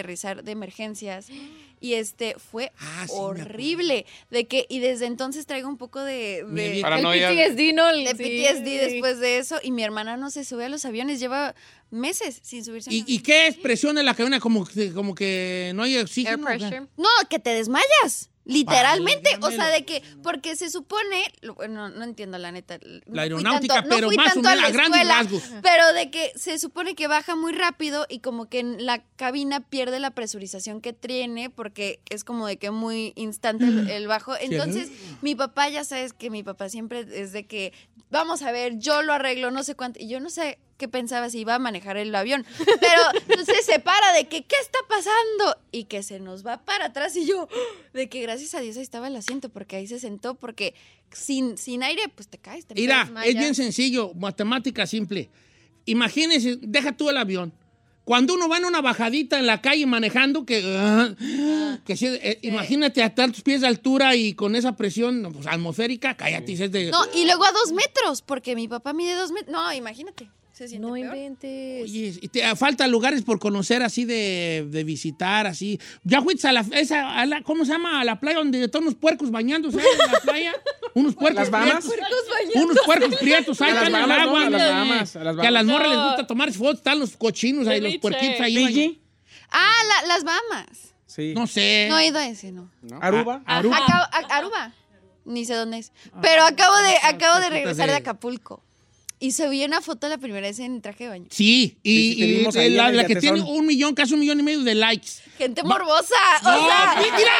aterrizar de emergencias y este fue Ah, sí, horrible. De que, y desde entonces traigo un poco de, de Paranoia. El P T S D, ¿no? de Sí. P T S D después de eso, y mi hermana no se sube a los aviones, lleva meses sin subirse a un ¿Y, avión. ¿Y qué es presión en la cabina? Como, que- como que no hay Air oxígeno. pressure. No, que te desmayas. Literalmente, Válgame o sea, lo- de que, porque se supone, lo- bueno, no entiendo la neta. no La fui aeronáutica, tanto- no pero fui más o tanto a menos la a grandes escuela, rasgos. Pero de que se supone que baja muy rápido y como que en la cabina pierde la presurización que tiene porque es como de que muy instante el, el bajo. Entonces, mi papá, ya sabes que mi papá siempre es de que, vamos a ver, yo lo arreglo, no sé cuánto, y yo no sé qué pensaba si iba a manejar el avión, pero entonces se para de que, ¿qué está pasando? Y que se nos va para atrás y yo, de que gracias a Dios ahí estaba el asiento, porque ahí se sentó, porque sin, sin aire, pues te caes, te Mira, desmayas. es bien sencillo, matemática simple. Imagínense, deja tú el avión. Cuando uno va en una bajadita en la calle manejando, que, uh, que si- eh, imagínate a tantos pies de altura y con esa presión pues, atmosférica, cállate. Es de, No, y luego a dos metros, porque mi papá mide dos metros. No, imagínate. Se siente No peor. inventes. Oye, y te faltan lugares por conocer así de, de visitar, así. Ya fuiste a la, esa, a la, ¿cómo se llama? A la playa donde están unos puercos bañándose ahí en la playa. Unos puercos ¿Las Bahamas? prietos. Puercos bañándose. Unos puercos prietos ahí A las están en el Bahamas, ¿no? agua. A las hombre. Bahamas, a las Que a las Bahamas. morras les No. gusta tomar fotos, están los cochinos ahí, los Ceviche. puerquitos ahí. Fiji. Ah, la- las Bahamas. Sí. No sé. No he ido a ese, no. Aruba. A- Aruba. Acabo- a- Aruba. Ni sé dónde es. Pero acabo de, acabo de cerquita regresar de- de Acapulco. Y subí una foto la primera vez en traje de baño. Sí, y, Sí, sí, te y vimos ahí la, en el la que Yatezón. tiene un millón, casi un millón y medio de likes. Gente morbosa. No, o sea, mira.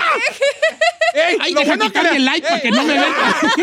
¡Ey! Ay, lo deja bueno que quitarle le- el like para ey, que no me vean.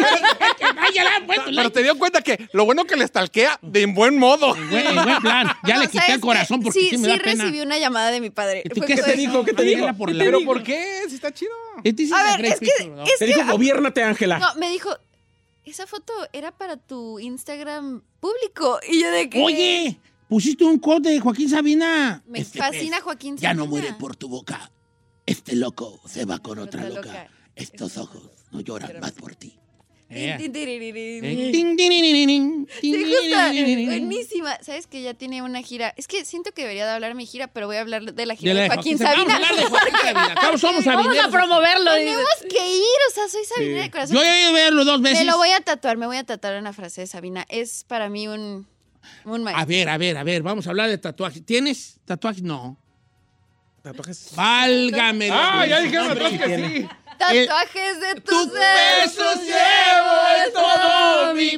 Ay, ya le han puesto Pero like. te dio cuenta que lo bueno que le stalkea de en buen modo. En buen, en buen plan. Ya no, le quité ¿sabes el corazón qué? porque sí, sí, me sí da pena. recibí una llamada de mi padre. ¿Y Fue ¿Qué como te de- dijo? ¿Qué te Ángela dijo? por la- ¿Pero por qué? Si está chido. It is A a ver, great es que- picture, ¿no? es Te dijo, gobiérnate, Ángela. No, me dijo, esa foto era para tu Instagram público. Y yo de que... Oye, pusiste un quote de Joaquín Sabina. Me Este fascina pez Joaquín Ya no Sabina. muere por tu boca. Este loco se va con otra Otra loca. loca. Estos ojos no lloran más por ti. Tin, Eh. tin, tiriririn. Eh, ting, tininirin, Sí, justo, tininirin. buenísima. ¿Sabes que ya tiene una gira? Es que siento que debería de hablar mi gira, pero voy a hablar de la gira De de, la de Joaquín Joaquín Sabina. Sabina. Vamos a hablar de Joaquín Sabina. Acá somos Vamos sabineros. a promoverlo. dice. Tenemos que ir, o sea, soy Sabina de corazón. Yo he ido a verlo dos veces. Me lo voy a tatuar, me voy a tatuar una frase de Sabina. Es para mí un, un maestro. A ver, a ver, a ver, vamos a hablar de tatuajes. ¿Tienes tatuajes? No. Tatuajes. Válgame. Ah, Dios. ya dijeron Hombre, atrás sí que tiene. sí. Tatuajes de tus Tus besos llevo en todo mi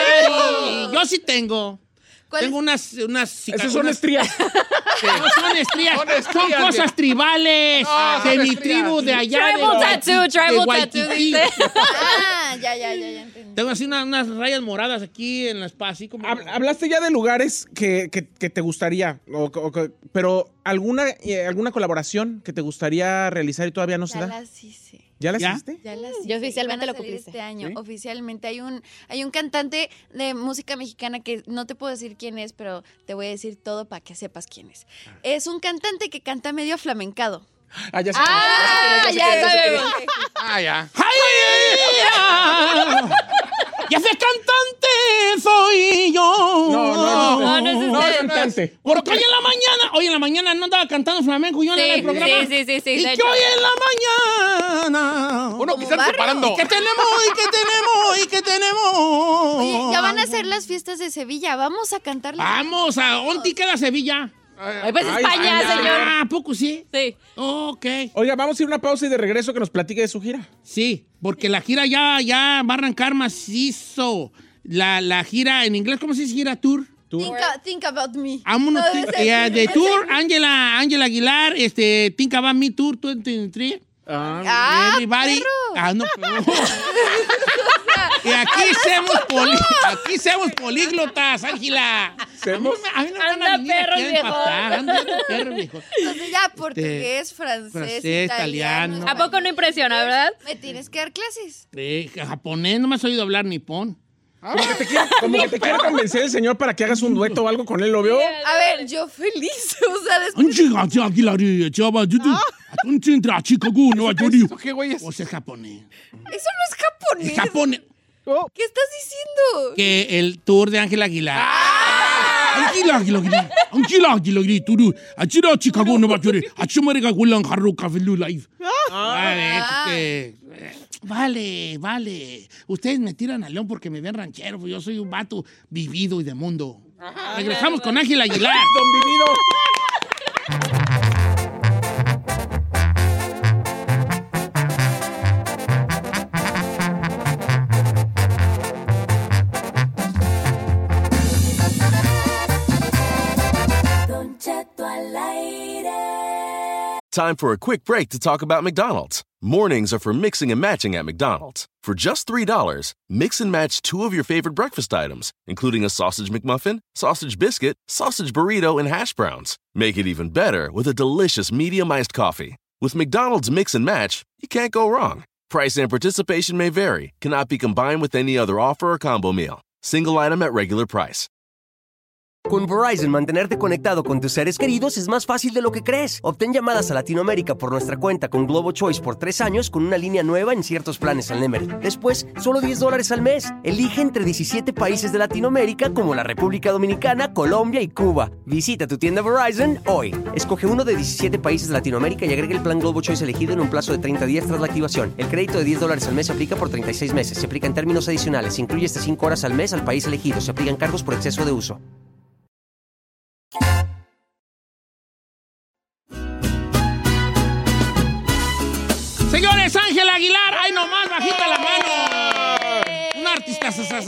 body. Yo sí tengo. ¿Cuál Tengo es? unas, unas Esas son unas- estrías. No son estrías, Son son, estrías de- cosas tribales No, de son mi estrías. tribu de allá. de Tribal Waikiki- tattoo, tribal de tattoo, Waikiki. dice. Ah, ya, ya, ya, ya entendí. Tengo así una- unas rayas moradas aquí en la espalda, así como... Hab- Hablaste ya de lugares que, que- que te gustaría, o- o que- pero ¿alguna, eh, alguna colaboración que te gustaría realizar y todavía no se Ya da? las hice. ¿Ya las ¿Ya? hiciste? Ya las Yo hice. oficialmente Van a lo salir cumpliste. este año. ¿Sí? Oficialmente hay un hay un cantante de música mexicana que no te puedo decir quién es, pero te voy a decir todo para que sepas quién es. Es un cantante que canta medio flamencado. Ah, ya sé. Ah, sé, ya sé, sé, sé, sabemos. sé. Ah, ya. ¡Ay! ¡Y ese cantante soy yo! No, no, No, no es no, usted. es cantante. Porque hoy en la mañana, hoy en la mañana no andaba cantando flamenco yo en el Sí, programa. sí, sí, sí, sí, Y de que hecho. hoy en la mañana. Uno que Como están barrio. separando. ¿Qué tenemos? ¿Y qué tenemos? ¿Y qué tenemos? Oye, ya van a ser las fiestas de Sevilla. Vamos a cantarle. Vamos a Onti queda Sevilla. Ay, pues Ay, España, ay, ay. señor. Ah, ¿a poco sí? Sí. Ok. Oiga, vamos a ir a una pausa y de regreso que nos platique de su gira. Sí, porque la gira ya, ya va a arrancar macizo. La, la gira, en inglés, ¿cómo se dice gira? Tour. Think, a- think about me. Vámonos, No, think- ese- yeah, de ese- Tour, Ángela Ángela Aguilar, este, Think About Me Tour veintitrés. Ah, Everybody. perro. Ah, no. Y aquí somos, poli, aquí somos políglotas, Ángela. ¿Semos? A mí no me van a Anda, venir perro, aquí a viejo. empatar, anda, perro, viejo. Entonces ya portugués, francés, francés, italiano. italiano. ¿A poco no impresiona, verdad? Me tienes que dar clases. Eh, japonés, no me has oído hablar nipón. Como que te quiere, como que te quiere convencer el señor para que hagas un dueto o algo con él, ¿lo veo? A ver, yo feliz. O sea, después. Ángela Aguilar, chava, yo te Chicago, Nueva York. ¿Eso qué, güey? O sea, japonés. Eso no es japonés. Es japonés. ¿Qué estás diciendo? Que el tour de Ángela Aguilar. Angila, angila, angila. Angila, angila, angila. Turu. Achira, Chicago, Nueva York. Achimariga, Gulan, Harro, Café Live. Vale, es que... Vale, vale. Ustedes me tiran al león porque me ven ranchero. Pues yo soy un vato vivido y de mundo. Ajá, regresamos con Ángel Aguilar. Don Vivido. Don Cheto al aire. Time for a quick break to talk about McDonald's. Mornings are for mixing and matching at McDonald's. For just three dollars, mix and match two of your favorite breakfast items, including a sausage McMuffin, sausage biscuit, sausage burrito, and hash browns. Make it even better with a delicious medium iced coffee. With McDonald's Mix and Match, you can't go wrong. Price and participation may vary, cannot be combined with any other offer or combo meal. Single item at regular price. Con Verizon, mantenerte conectado con tus seres queridos es más fácil de lo que crees. Obtén llamadas a Latinoamérica por nuestra cuenta con Globo Choice por tres años con una línea nueva en ciertos planes al Nemery. Después, solo diez dólares al mes. Elige entre diecisiete países de Latinoamérica como la República Dominicana, Colombia y Cuba. Visita tu tienda Verizon hoy. Escoge uno de diecisiete países de Latinoamérica y agrega el plan Globo Choice elegido en un plazo de treinta días tras la activación. El crédito de diez dólares al mes se aplica por treinta y seis meses. Se aplica en términos adicionales. Se incluye hasta cinco horas al mes al país elegido. Se aplican cargos por exceso de uso. Señores, Ángel Aguilar, ¡ay nomás, bajita la mano! Un artista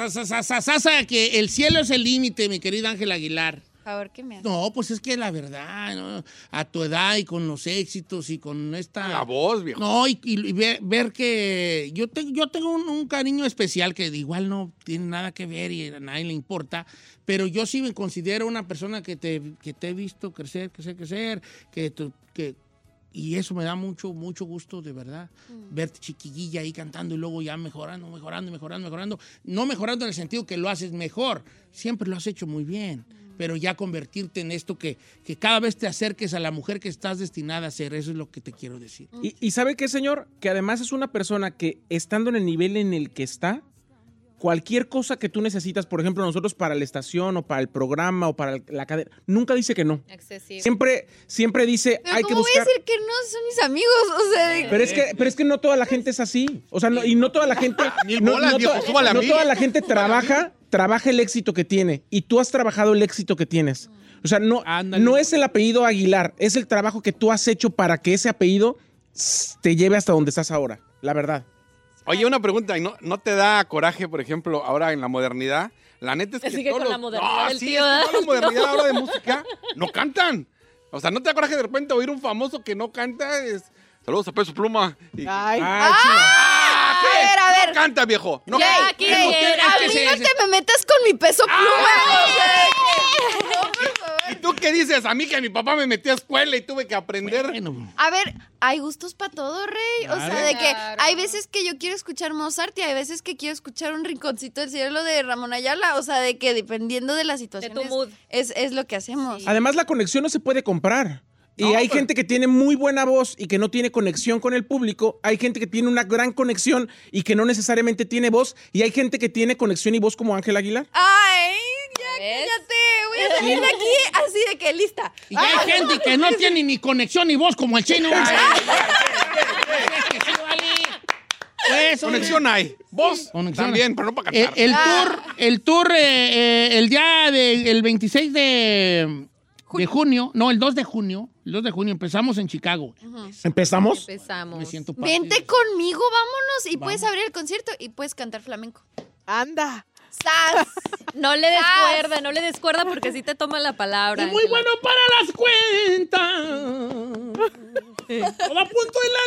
sasa que el cielo es el límite, mi querida Ángel Aguilar. Por favor, ¿qué me haces? No, pues es que la verdad, ¿no? A tu edad y con los éxitos y con esta... La voz, viejo. No, y, y ver, ver que yo, te, yo tengo un, un cariño especial que igual no tiene nada que ver y a nadie le importa, pero yo sí me considero una persona que te, que te he visto crecer, crecer, crecer, que... Tu, que y eso me da mucho, mucho gusto, de verdad, mm. verte chiquillilla ahí cantando y luego ya mejorando, mejorando, mejorando, mejorando. No mejorando en el sentido que lo haces mejor, siempre lo has hecho muy bien, mm. pero ya convertirte en esto que, que cada vez te acerques a la mujer que estás destinada a ser, eso es lo que te quiero decir. Y, y ¿sabe qué, señor? Que además es una persona que, estando en el nivel en el que está, cualquier cosa que tú necesitas, por ejemplo, nosotros para la estación o para el programa o para la cadena, nunca dice que no. Excesivo. Siempre, siempre dice, pero hay ¿cómo que buscar. voy a decir que no son mis amigos? O sea, de... Pero es que, pero es que no toda la gente es así. O sea, no, y no toda la gente, Mil no, bolas, no, viejo, to- súbale a no mí. toda la gente trabaja, trabaja el éxito que tiene. Y tú has trabajado el éxito que tienes. O sea, no, no es el apellido Aguilar, es el trabajo que tú has hecho para que ese apellido te lleve hasta donde estás ahora, la verdad. Oye, una pregunta, ¿y ¿no, no te da coraje, por ejemplo, ahora en la modernidad? La neta es que Sigue todos con los... la modernidad no, del sí, tío, es que toda la ¿eh? modernidad No. ahora de música no cantan. O sea, ¿no te da coraje de repente oír un famoso que no canta? Es... Saludos a Peso Pluma. Y... Ay. ¡Ah, A ver, a ver. No canta, viejo. No Jay, canta. Jay, es que- a es mí que no se- te me metas con mi peso pluma. O sea, que- no, por favor. ¿Y tú qué dices? A mí que mi papá me metió a escuela y tuve que aprender. Bueno, A ver, hay gustos para todo, Rey. O sea, Claro. de que Claro. hay veces que yo quiero escuchar Mozart y hay veces que quiero escuchar un rinconcito del cielo de Ramón Ayala. O sea, de que dependiendo de la situación tu mood. es, es lo que hacemos. Además, la conexión no se puede comprar. Y No, hay pero- gente que tiene muy buena voz y que no tiene conexión con el público. Hay gente que tiene una gran conexión y que no necesariamente tiene voz. Y hay gente que tiene conexión y voz como Ángel Aguilar. Ay, ya ¿Ves? cállate. Voy a salir de aquí así de que lista. y hay gente que no tiene ni conexión ni voz como el chino. Pues, Conexión hay. Vos Conexión. también, pero no para Eh, cantar. el Ah. tour, el tour eh, eh, el día del veintiséis de, de junio, no, el dos de junio, el dos de junio empezamos en Chicago. ¿Empezamos? Empezamos. Me siento parte Vente de- conmigo, vámonos. Y puedes abrir el concierto y puedes cantar flamenco. Anda. ¡Sas! No le des ¡Sas! cuerda, no le des cuerda porque sí te toman la palabra. Y muy Ángela. bueno para las cuentas. Todo a punto en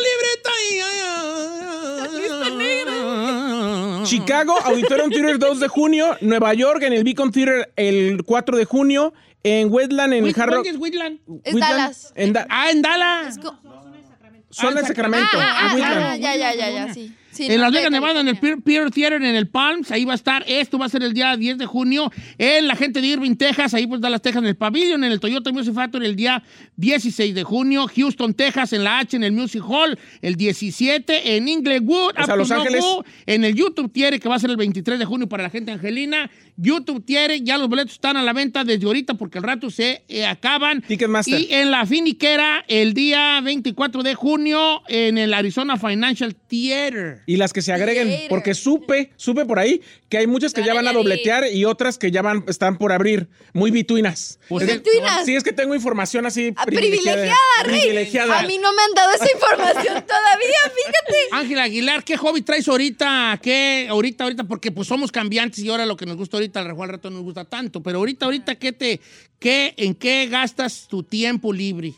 la libreta. Chicago, Auditorium Theater dos de junio. Nueva York, en el Beacon Theater el cuatro de junio. En Wetland, en el Hard Rock. ¿Cuál es Whitland? Es Wheatland, Dallas. en Da- Ah, en Dallas. Es co- Zona de Sacramento. Ah, ah, en Wheatland. ah, ya, ya, ya, ya, sí. Sí, Sí, en no, Las de Vegas, Nevada, en el Pier, Pier Theater, en el Palms, ahí va a estar. Esto va a ser el día diez de junio. En la gente de Irving, Texas, ahí pues Dallas, Texas, en el Pavilion, en el Toyota Music Factory, el día dieciséis de junio. Houston, Texas, en la H, en el Music Hall, el diecisiete. En Inglewood, O sea, Los Ángeles. en el YouTube Tiere, que va a ser el veintitrés de junio para la gente angelina. YouTube Tiere, ya los boletos están a la venta desde ahorita porque al rato se eh, acaban. Ticketmaster. Y en la Finiquera, el día veinticuatro de junio, en el Arizona Financial Theater. Y las que se agreguen, Theater. porque supe, supe por ahí que hay muchas que Van ya a van a añadir. dobletear y otras que ya van, están por abrir. Muy bituinas. Pues Es- sí. ¿Bituinas? Sí, es que tengo información así Ah, privilegiada, Rey. privilegiada. A mí no me han dado esa información todavía, fíjate. Ángela Aguilar, ¿qué hobby traes ahorita? ¿Qué? Ahorita, ahorita, porque pues somos cambiantes y ahora lo que nos gusta ahorita, al rejuego al rato no nos gusta tanto. Pero ahorita, ahorita, ¿qué te, qué, ¿en qué gastas tu tiempo libre?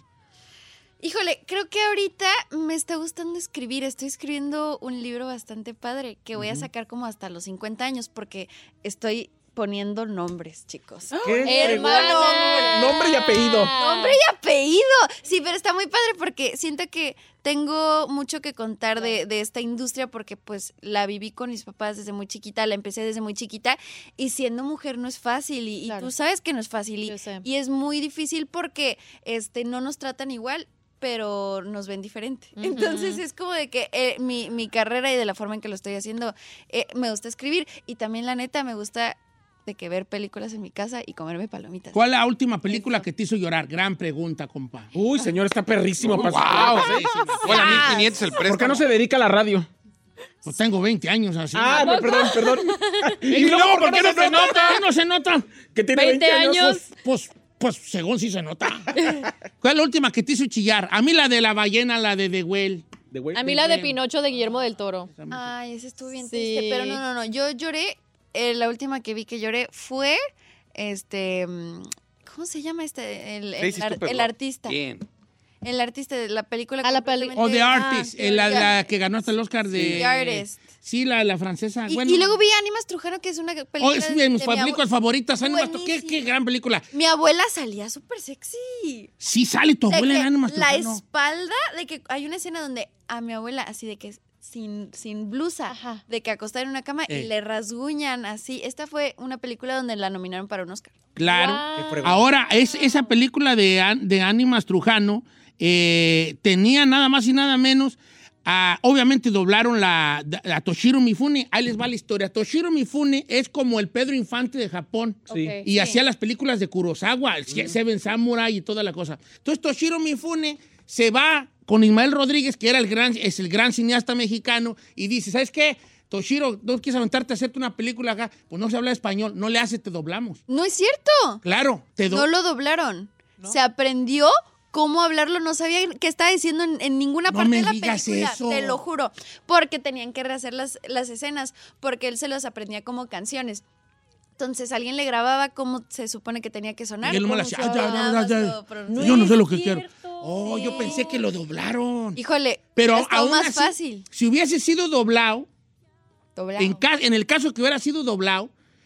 Híjole, creo que ahorita me está gustando escribir. Estoy escribiendo un libro bastante padre que voy a sacar como hasta los cincuenta años porque estoy poniendo nombres, chicos. ¿Qué? Hermana. Nombre y apellido. Nombre y apellido. Sí, pero está muy padre porque siento que tengo mucho que contar de, de esta industria porque pues la viví con mis papás desde muy chiquita, la empecé desde muy chiquita y siendo mujer no es fácil y, y Claro. tú sabes que no es fácil y, Yo sé. y es muy difícil porque este no nos tratan igual pero nos ven diferente. Ujú. Entonces es como de que eh, mi, mi carrera y de la forma en que lo estoy haciendo, eh, me gusta escribir y también la neta me gusta de que ver películas en mi casa y comerme palomitas. ¿Cuál es la última película que te hizo llorar? Gran pregunta, compa. Uy, señor, está perrísimo. Wow, para su- sí. Hola, mil quinientos el préstamo. ¿Por qué no se dedica a la radio? Pues tengo veinte años así. Ah, no, perdón, perdón. ¿Y luego por qué no se nota? ¿Qué no se nota? Que tiene veinte, veinte años. años. Pues, pues, según sí se nota. ¿Cuál es la última que te hizo chillar? A mí la de la ballena, la de The Whale. De güey. A mí la de Pinocho de Guillermo del Toro. Ay, ese estuvo bien Sí. triste, pero no, no, no, yo lloré, eh, la última que vi que lloré fue, este, mm, ¿cómo se llama este? El, el, Daisy ar- Stupid el Love. artista. Bien. El artista de la película. Ah, la peli- O The completamente- Artist, Ah, eh, la, ya. la que ganó hasta el Oscar de... The Artist. Sí, la, la francesa. Y, bueno, y luego vi Ánimas Trujano, que es una película oh, es de mis de mi películas abue- favoritas. Ánimas Trujano. ¿Qué, Buenísima. qué gran película. Mi abuela salía súper sexy. Sí, sale tu De abuela en que Ánimas la Trujano. espalda, de que hay una escena donde a mi abuela, así de que sin, sin blusa, Ajá. de que acostada en una cama Eh. y le rasguñan así. Esta fue una película donde la nominaron para un Oscar. Claro. Wow. Qué fregón. Ahora, es, esa película de, An- de Ánimas Trujano eh, tenía nada más y nada menos. a- obviamente doblaron la, a Toshiro Mifune. Ahí les va la historia. Toshiro Mifune es como el Pedro Infante de Japón. Sí. Ok. Y Sí. hacía las películas de Kurosawa, el Seven Samurai y toda la cosa. Entonces Toshiro Mifune se va con Ismael Rodríguez, que era el gran, es el gran cineasta mexicano, y dice, ¿sabes qué? Toshiro, ¿no quieres aventarte a hacerte una película acá? Pues no se habla español, no le hace, te doblamos. No es cierto. Claro, te do- No lo doblaron. Se aprendió cómo hablarlo. No sabía qué estaba diciendo en, en ninguna No parte me de la digas película. eso. Te lo juro. Porque tenían que rehacer las, las escenas. Porque él se los aprendía como canciones. Entonces alguien le grababa cómo se supone que tenía que sonar. Y él nomás cómo le hacía, se "Ay, ya, ya, hablaba, ya, ya". lo pronunciaba. Yo no sé lo es que quiero. cierto. Oh, yo pensé que lo doblaron. Híjole, Pero es aún más así, fácil. si hubiese sido doblado, Doblado. en, ca- en el caso que hubiera sido doblado,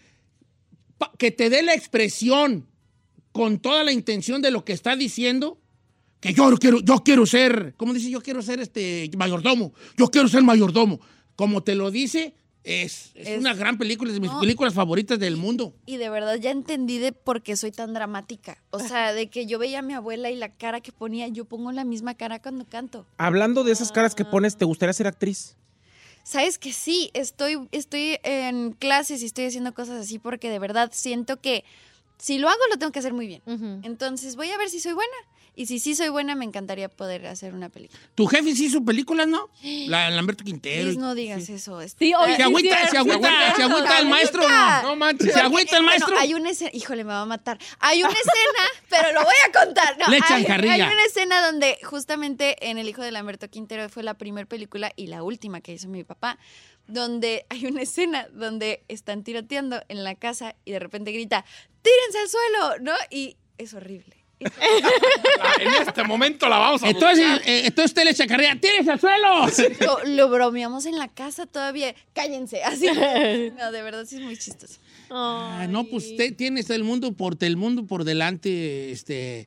pa- que te dé la expresión con toda la intención de lo que está diciendo, que yo quiero, yo quiero ser, ¿cómo dice? Yo quiero ser este mayordomo, yo quiero ser mayordomo. Como te lo dice, es, es Es- una gran película, es de mis no. películas favoritas del mundo. Y de verdad ya entendí de por qué soy tan dramática. O sea, de que yo veía a mi abuela y la cara que ponía, yo pongo la misma cara cuando canto. Hablando de esas caras que pones, ¿te gustaría ser actriz? Sabes que sí, estoy, estoy en clases y estoy haciendo cosas así porque de verdad siento que si lo hago lo tengo que hacer muy bien. Ujú. Entonces voy a ver si soy buena. Y si sí soy buena, me encantaría poder hacer una película. Tu jefe sí hizo películas, ¿no? La Lamberto Quintero. Please, y- no digas eso. este. Sí, oye, Se agüita, se agüita, se agüita el maestro. agüita. No manches. Se agüita el Bueno, maestro. hay una escena, híjole, me va a matar. Hay una escena, pero lo voy a contar. No, Le echan hay, carrilla. hay una escena donde justamente en El hijo de Lamberto Quintero fue la primera película y la última que hizo mi papá, donde hay una escena donde están tiroteando en la casa y de repente grita, tírense al suelo, ¿no? Y es horrible. En este momento la vamos a Entonces, buscar. eh, entonces usted le echa carrera, ¡tienes al suelo! Lo, lo bromeamos en la casa todavía. Cállense, así. No, de verdad sí es muy chistoso. Ah, no, pues usted tiene el mundo por el mundo por delante, este,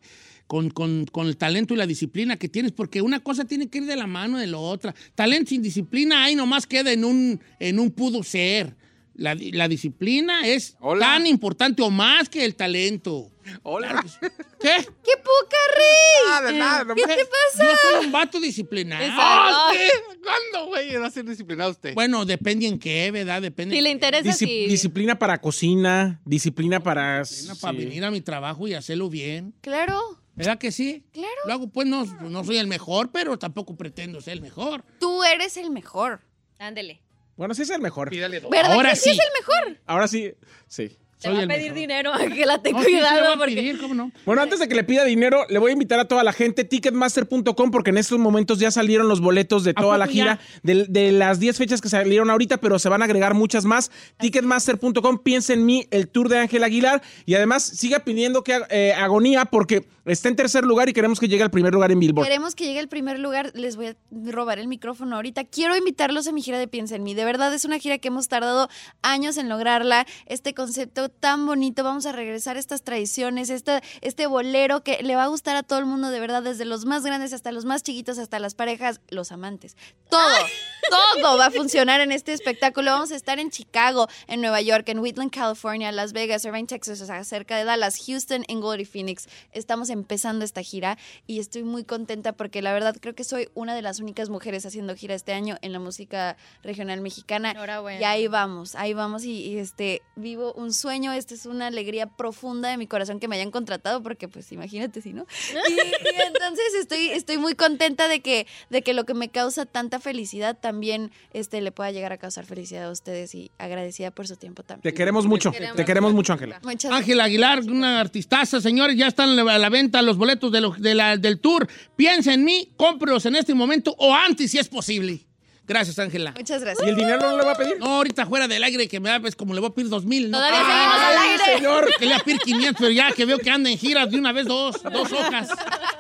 con, con, con el talento y la disciplina que tienes, porque una cosa tiene que ir de la mano de la otra. Talento sin disciplina ahí nomás queda en un, en un pudo ser. La, la disciplina es Hola. tan importante o más que el talento. Hola. Claro que sí. ¿Qué? ¡Qué poca, Rey! Nada, nada, no ¿Qué me... te pasa? Yo soy un vato disciplinado. ¡Ah, sí! ¿Cuándo, güey? ¿Va a ser disciplinado usted? Bueno, depende en qué, ¿verdad? Depende. Si le interesa, Disci- sí. Disciplina para cocina, disciplina para... Disciplina para sí. venir a mi trabajo y hacerlo bien. Claro. ¿Verdad que sí? Claro. Luego, pues, no, no soy el mejor, pero tampoco pretendo ser el mejor. Tú eres el mejor. Ándele. Bueno, sí es el mejor. Pídale dos. ¿Verdad Ahora que sí sí. es el mejor? Ahora sí, sí. Te Soy va a el pedir mejor. dinero, Ángela, ten No, sí, sí, le voy cuidado. a porque... pedir, ¿cómo no? Bueno, antes de que le pida dinero, le voy a invitar a toda la gente ticketmaster punto com porque en estos momentos ya salieron los boletos de toda la poco gira de, de las diez fechas que salieron ahorita, pero se van a agregar muchas más. ticketmaster punto com, piensa en mí, el tour de Ángel Aguilar, y además siga pidiendo que eh, agonía porque está en tercer lugar y queremos que llegue al primer lugar en Billboard. Queremos que llegue al primer lugar. Les voy a robar el micrófono ahorita. Quiero invitarlos a mi gira de Piensa en mí. De verdad, es una gira que hemos tardado años en lograrla. Este concepto tan bonito. Vamos a regresar a estas tradiciones, este, este bolero que le va a gustar a todo el mundo, de verdad, desde los más grandes hasta los más chiquitos, hasta las parejas, los amantes. Todo, todo va a funcionar en este espectáculo. Vamos a estar en Chicago, en Nueva York, en Wheatland, California, Las Vegas, Irvine, Texas, o sea, cerca de Dallas, Houston, Inglewood y Phoenix. Estamos empezando esta gira y estoy muy contenta porque la verdad creo que soy una de las únicas mujeres haciendo gira este año en la música regional mexicana. Enhorabuena. Y ahí vamos, ahí vamos y, y este vivo un sueño. Esta es una alegría profunda de mi corazón que me hayan contratado porque pues imagínate si no. Y, y entonces estoy, estoy muy contenta de que, de que lo que me causa tanta felicidad también este, le pueda llegar a causar felicidad a ustedes y agradecida por su tiempo también. Te queremos mucho, Queremos. te queremos mucho, Ángela. Muchas Ángela Aguilar, una artistaza, señores, ya están a la venta los boletos de lo- de la- del tour. Piensa en mí, cómprelos en este momento o antes si es posible. Gracias, Ángela. Muchas gracias. ¿Y el dinero no le va a pedir? No, ahorita fuera del aire que me da, pues como le voy a pedir dos mil, ¿no? Todavía seguimos al Ay, aire. señor, que le voy a pedir quinientos, pero ya que veo que anda en giras de una vez dos, dos hojas.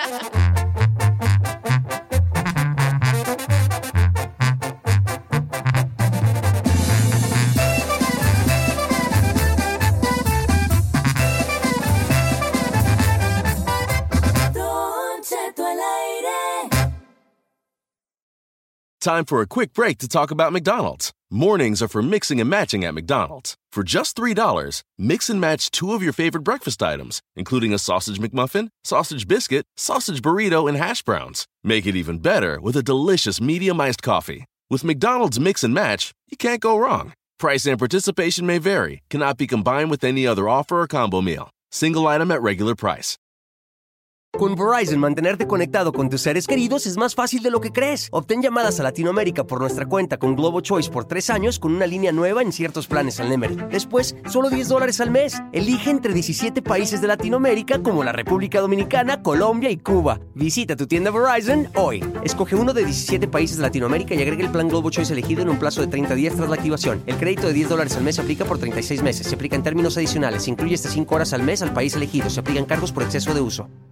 Don Cheto al aire. Time for a quick break to talk about McDonald's. Mornings are for mixing and matching at McDonald's. For just three dollars, mix and match two of your favorite breakfast items, including a sausage McMuffin, sausage biscuit, sausage burrito, and hash browns. Make it even better with a delicious medium-iced coffee. With McDonald's Mix and Match, you can't go wrong. Price and participation may vary, cannot be combined with any other offer or combo meal. Single item at regular price. Con Verizon, mantenerte conectado con tus seres queridos es más fácil de lo que crees. Obtén llamadas a Latinoamérica por nuestra cuenta con Globo Choice por tres años con una línea nueva en ciertos planes al Nemery. Después, solo diez dólares al mes. Elige entre diecisiete países de Latinoamérica como la República Dominicana, Colombia y Cuba. Visita tu tienda Verizon hoy. Escoge uno de diecisiete países de Latinoamérica y agrega el plan Globo Choice elegido en un plazo de treinta días tras la activación. El crédito de diez dólares al mes se aplica por treinta y seis meses. Se aplica en términos adicionales. Se incluye hasta cinco horas al mes al país elegido. Se aplican cargos por exceso de uso.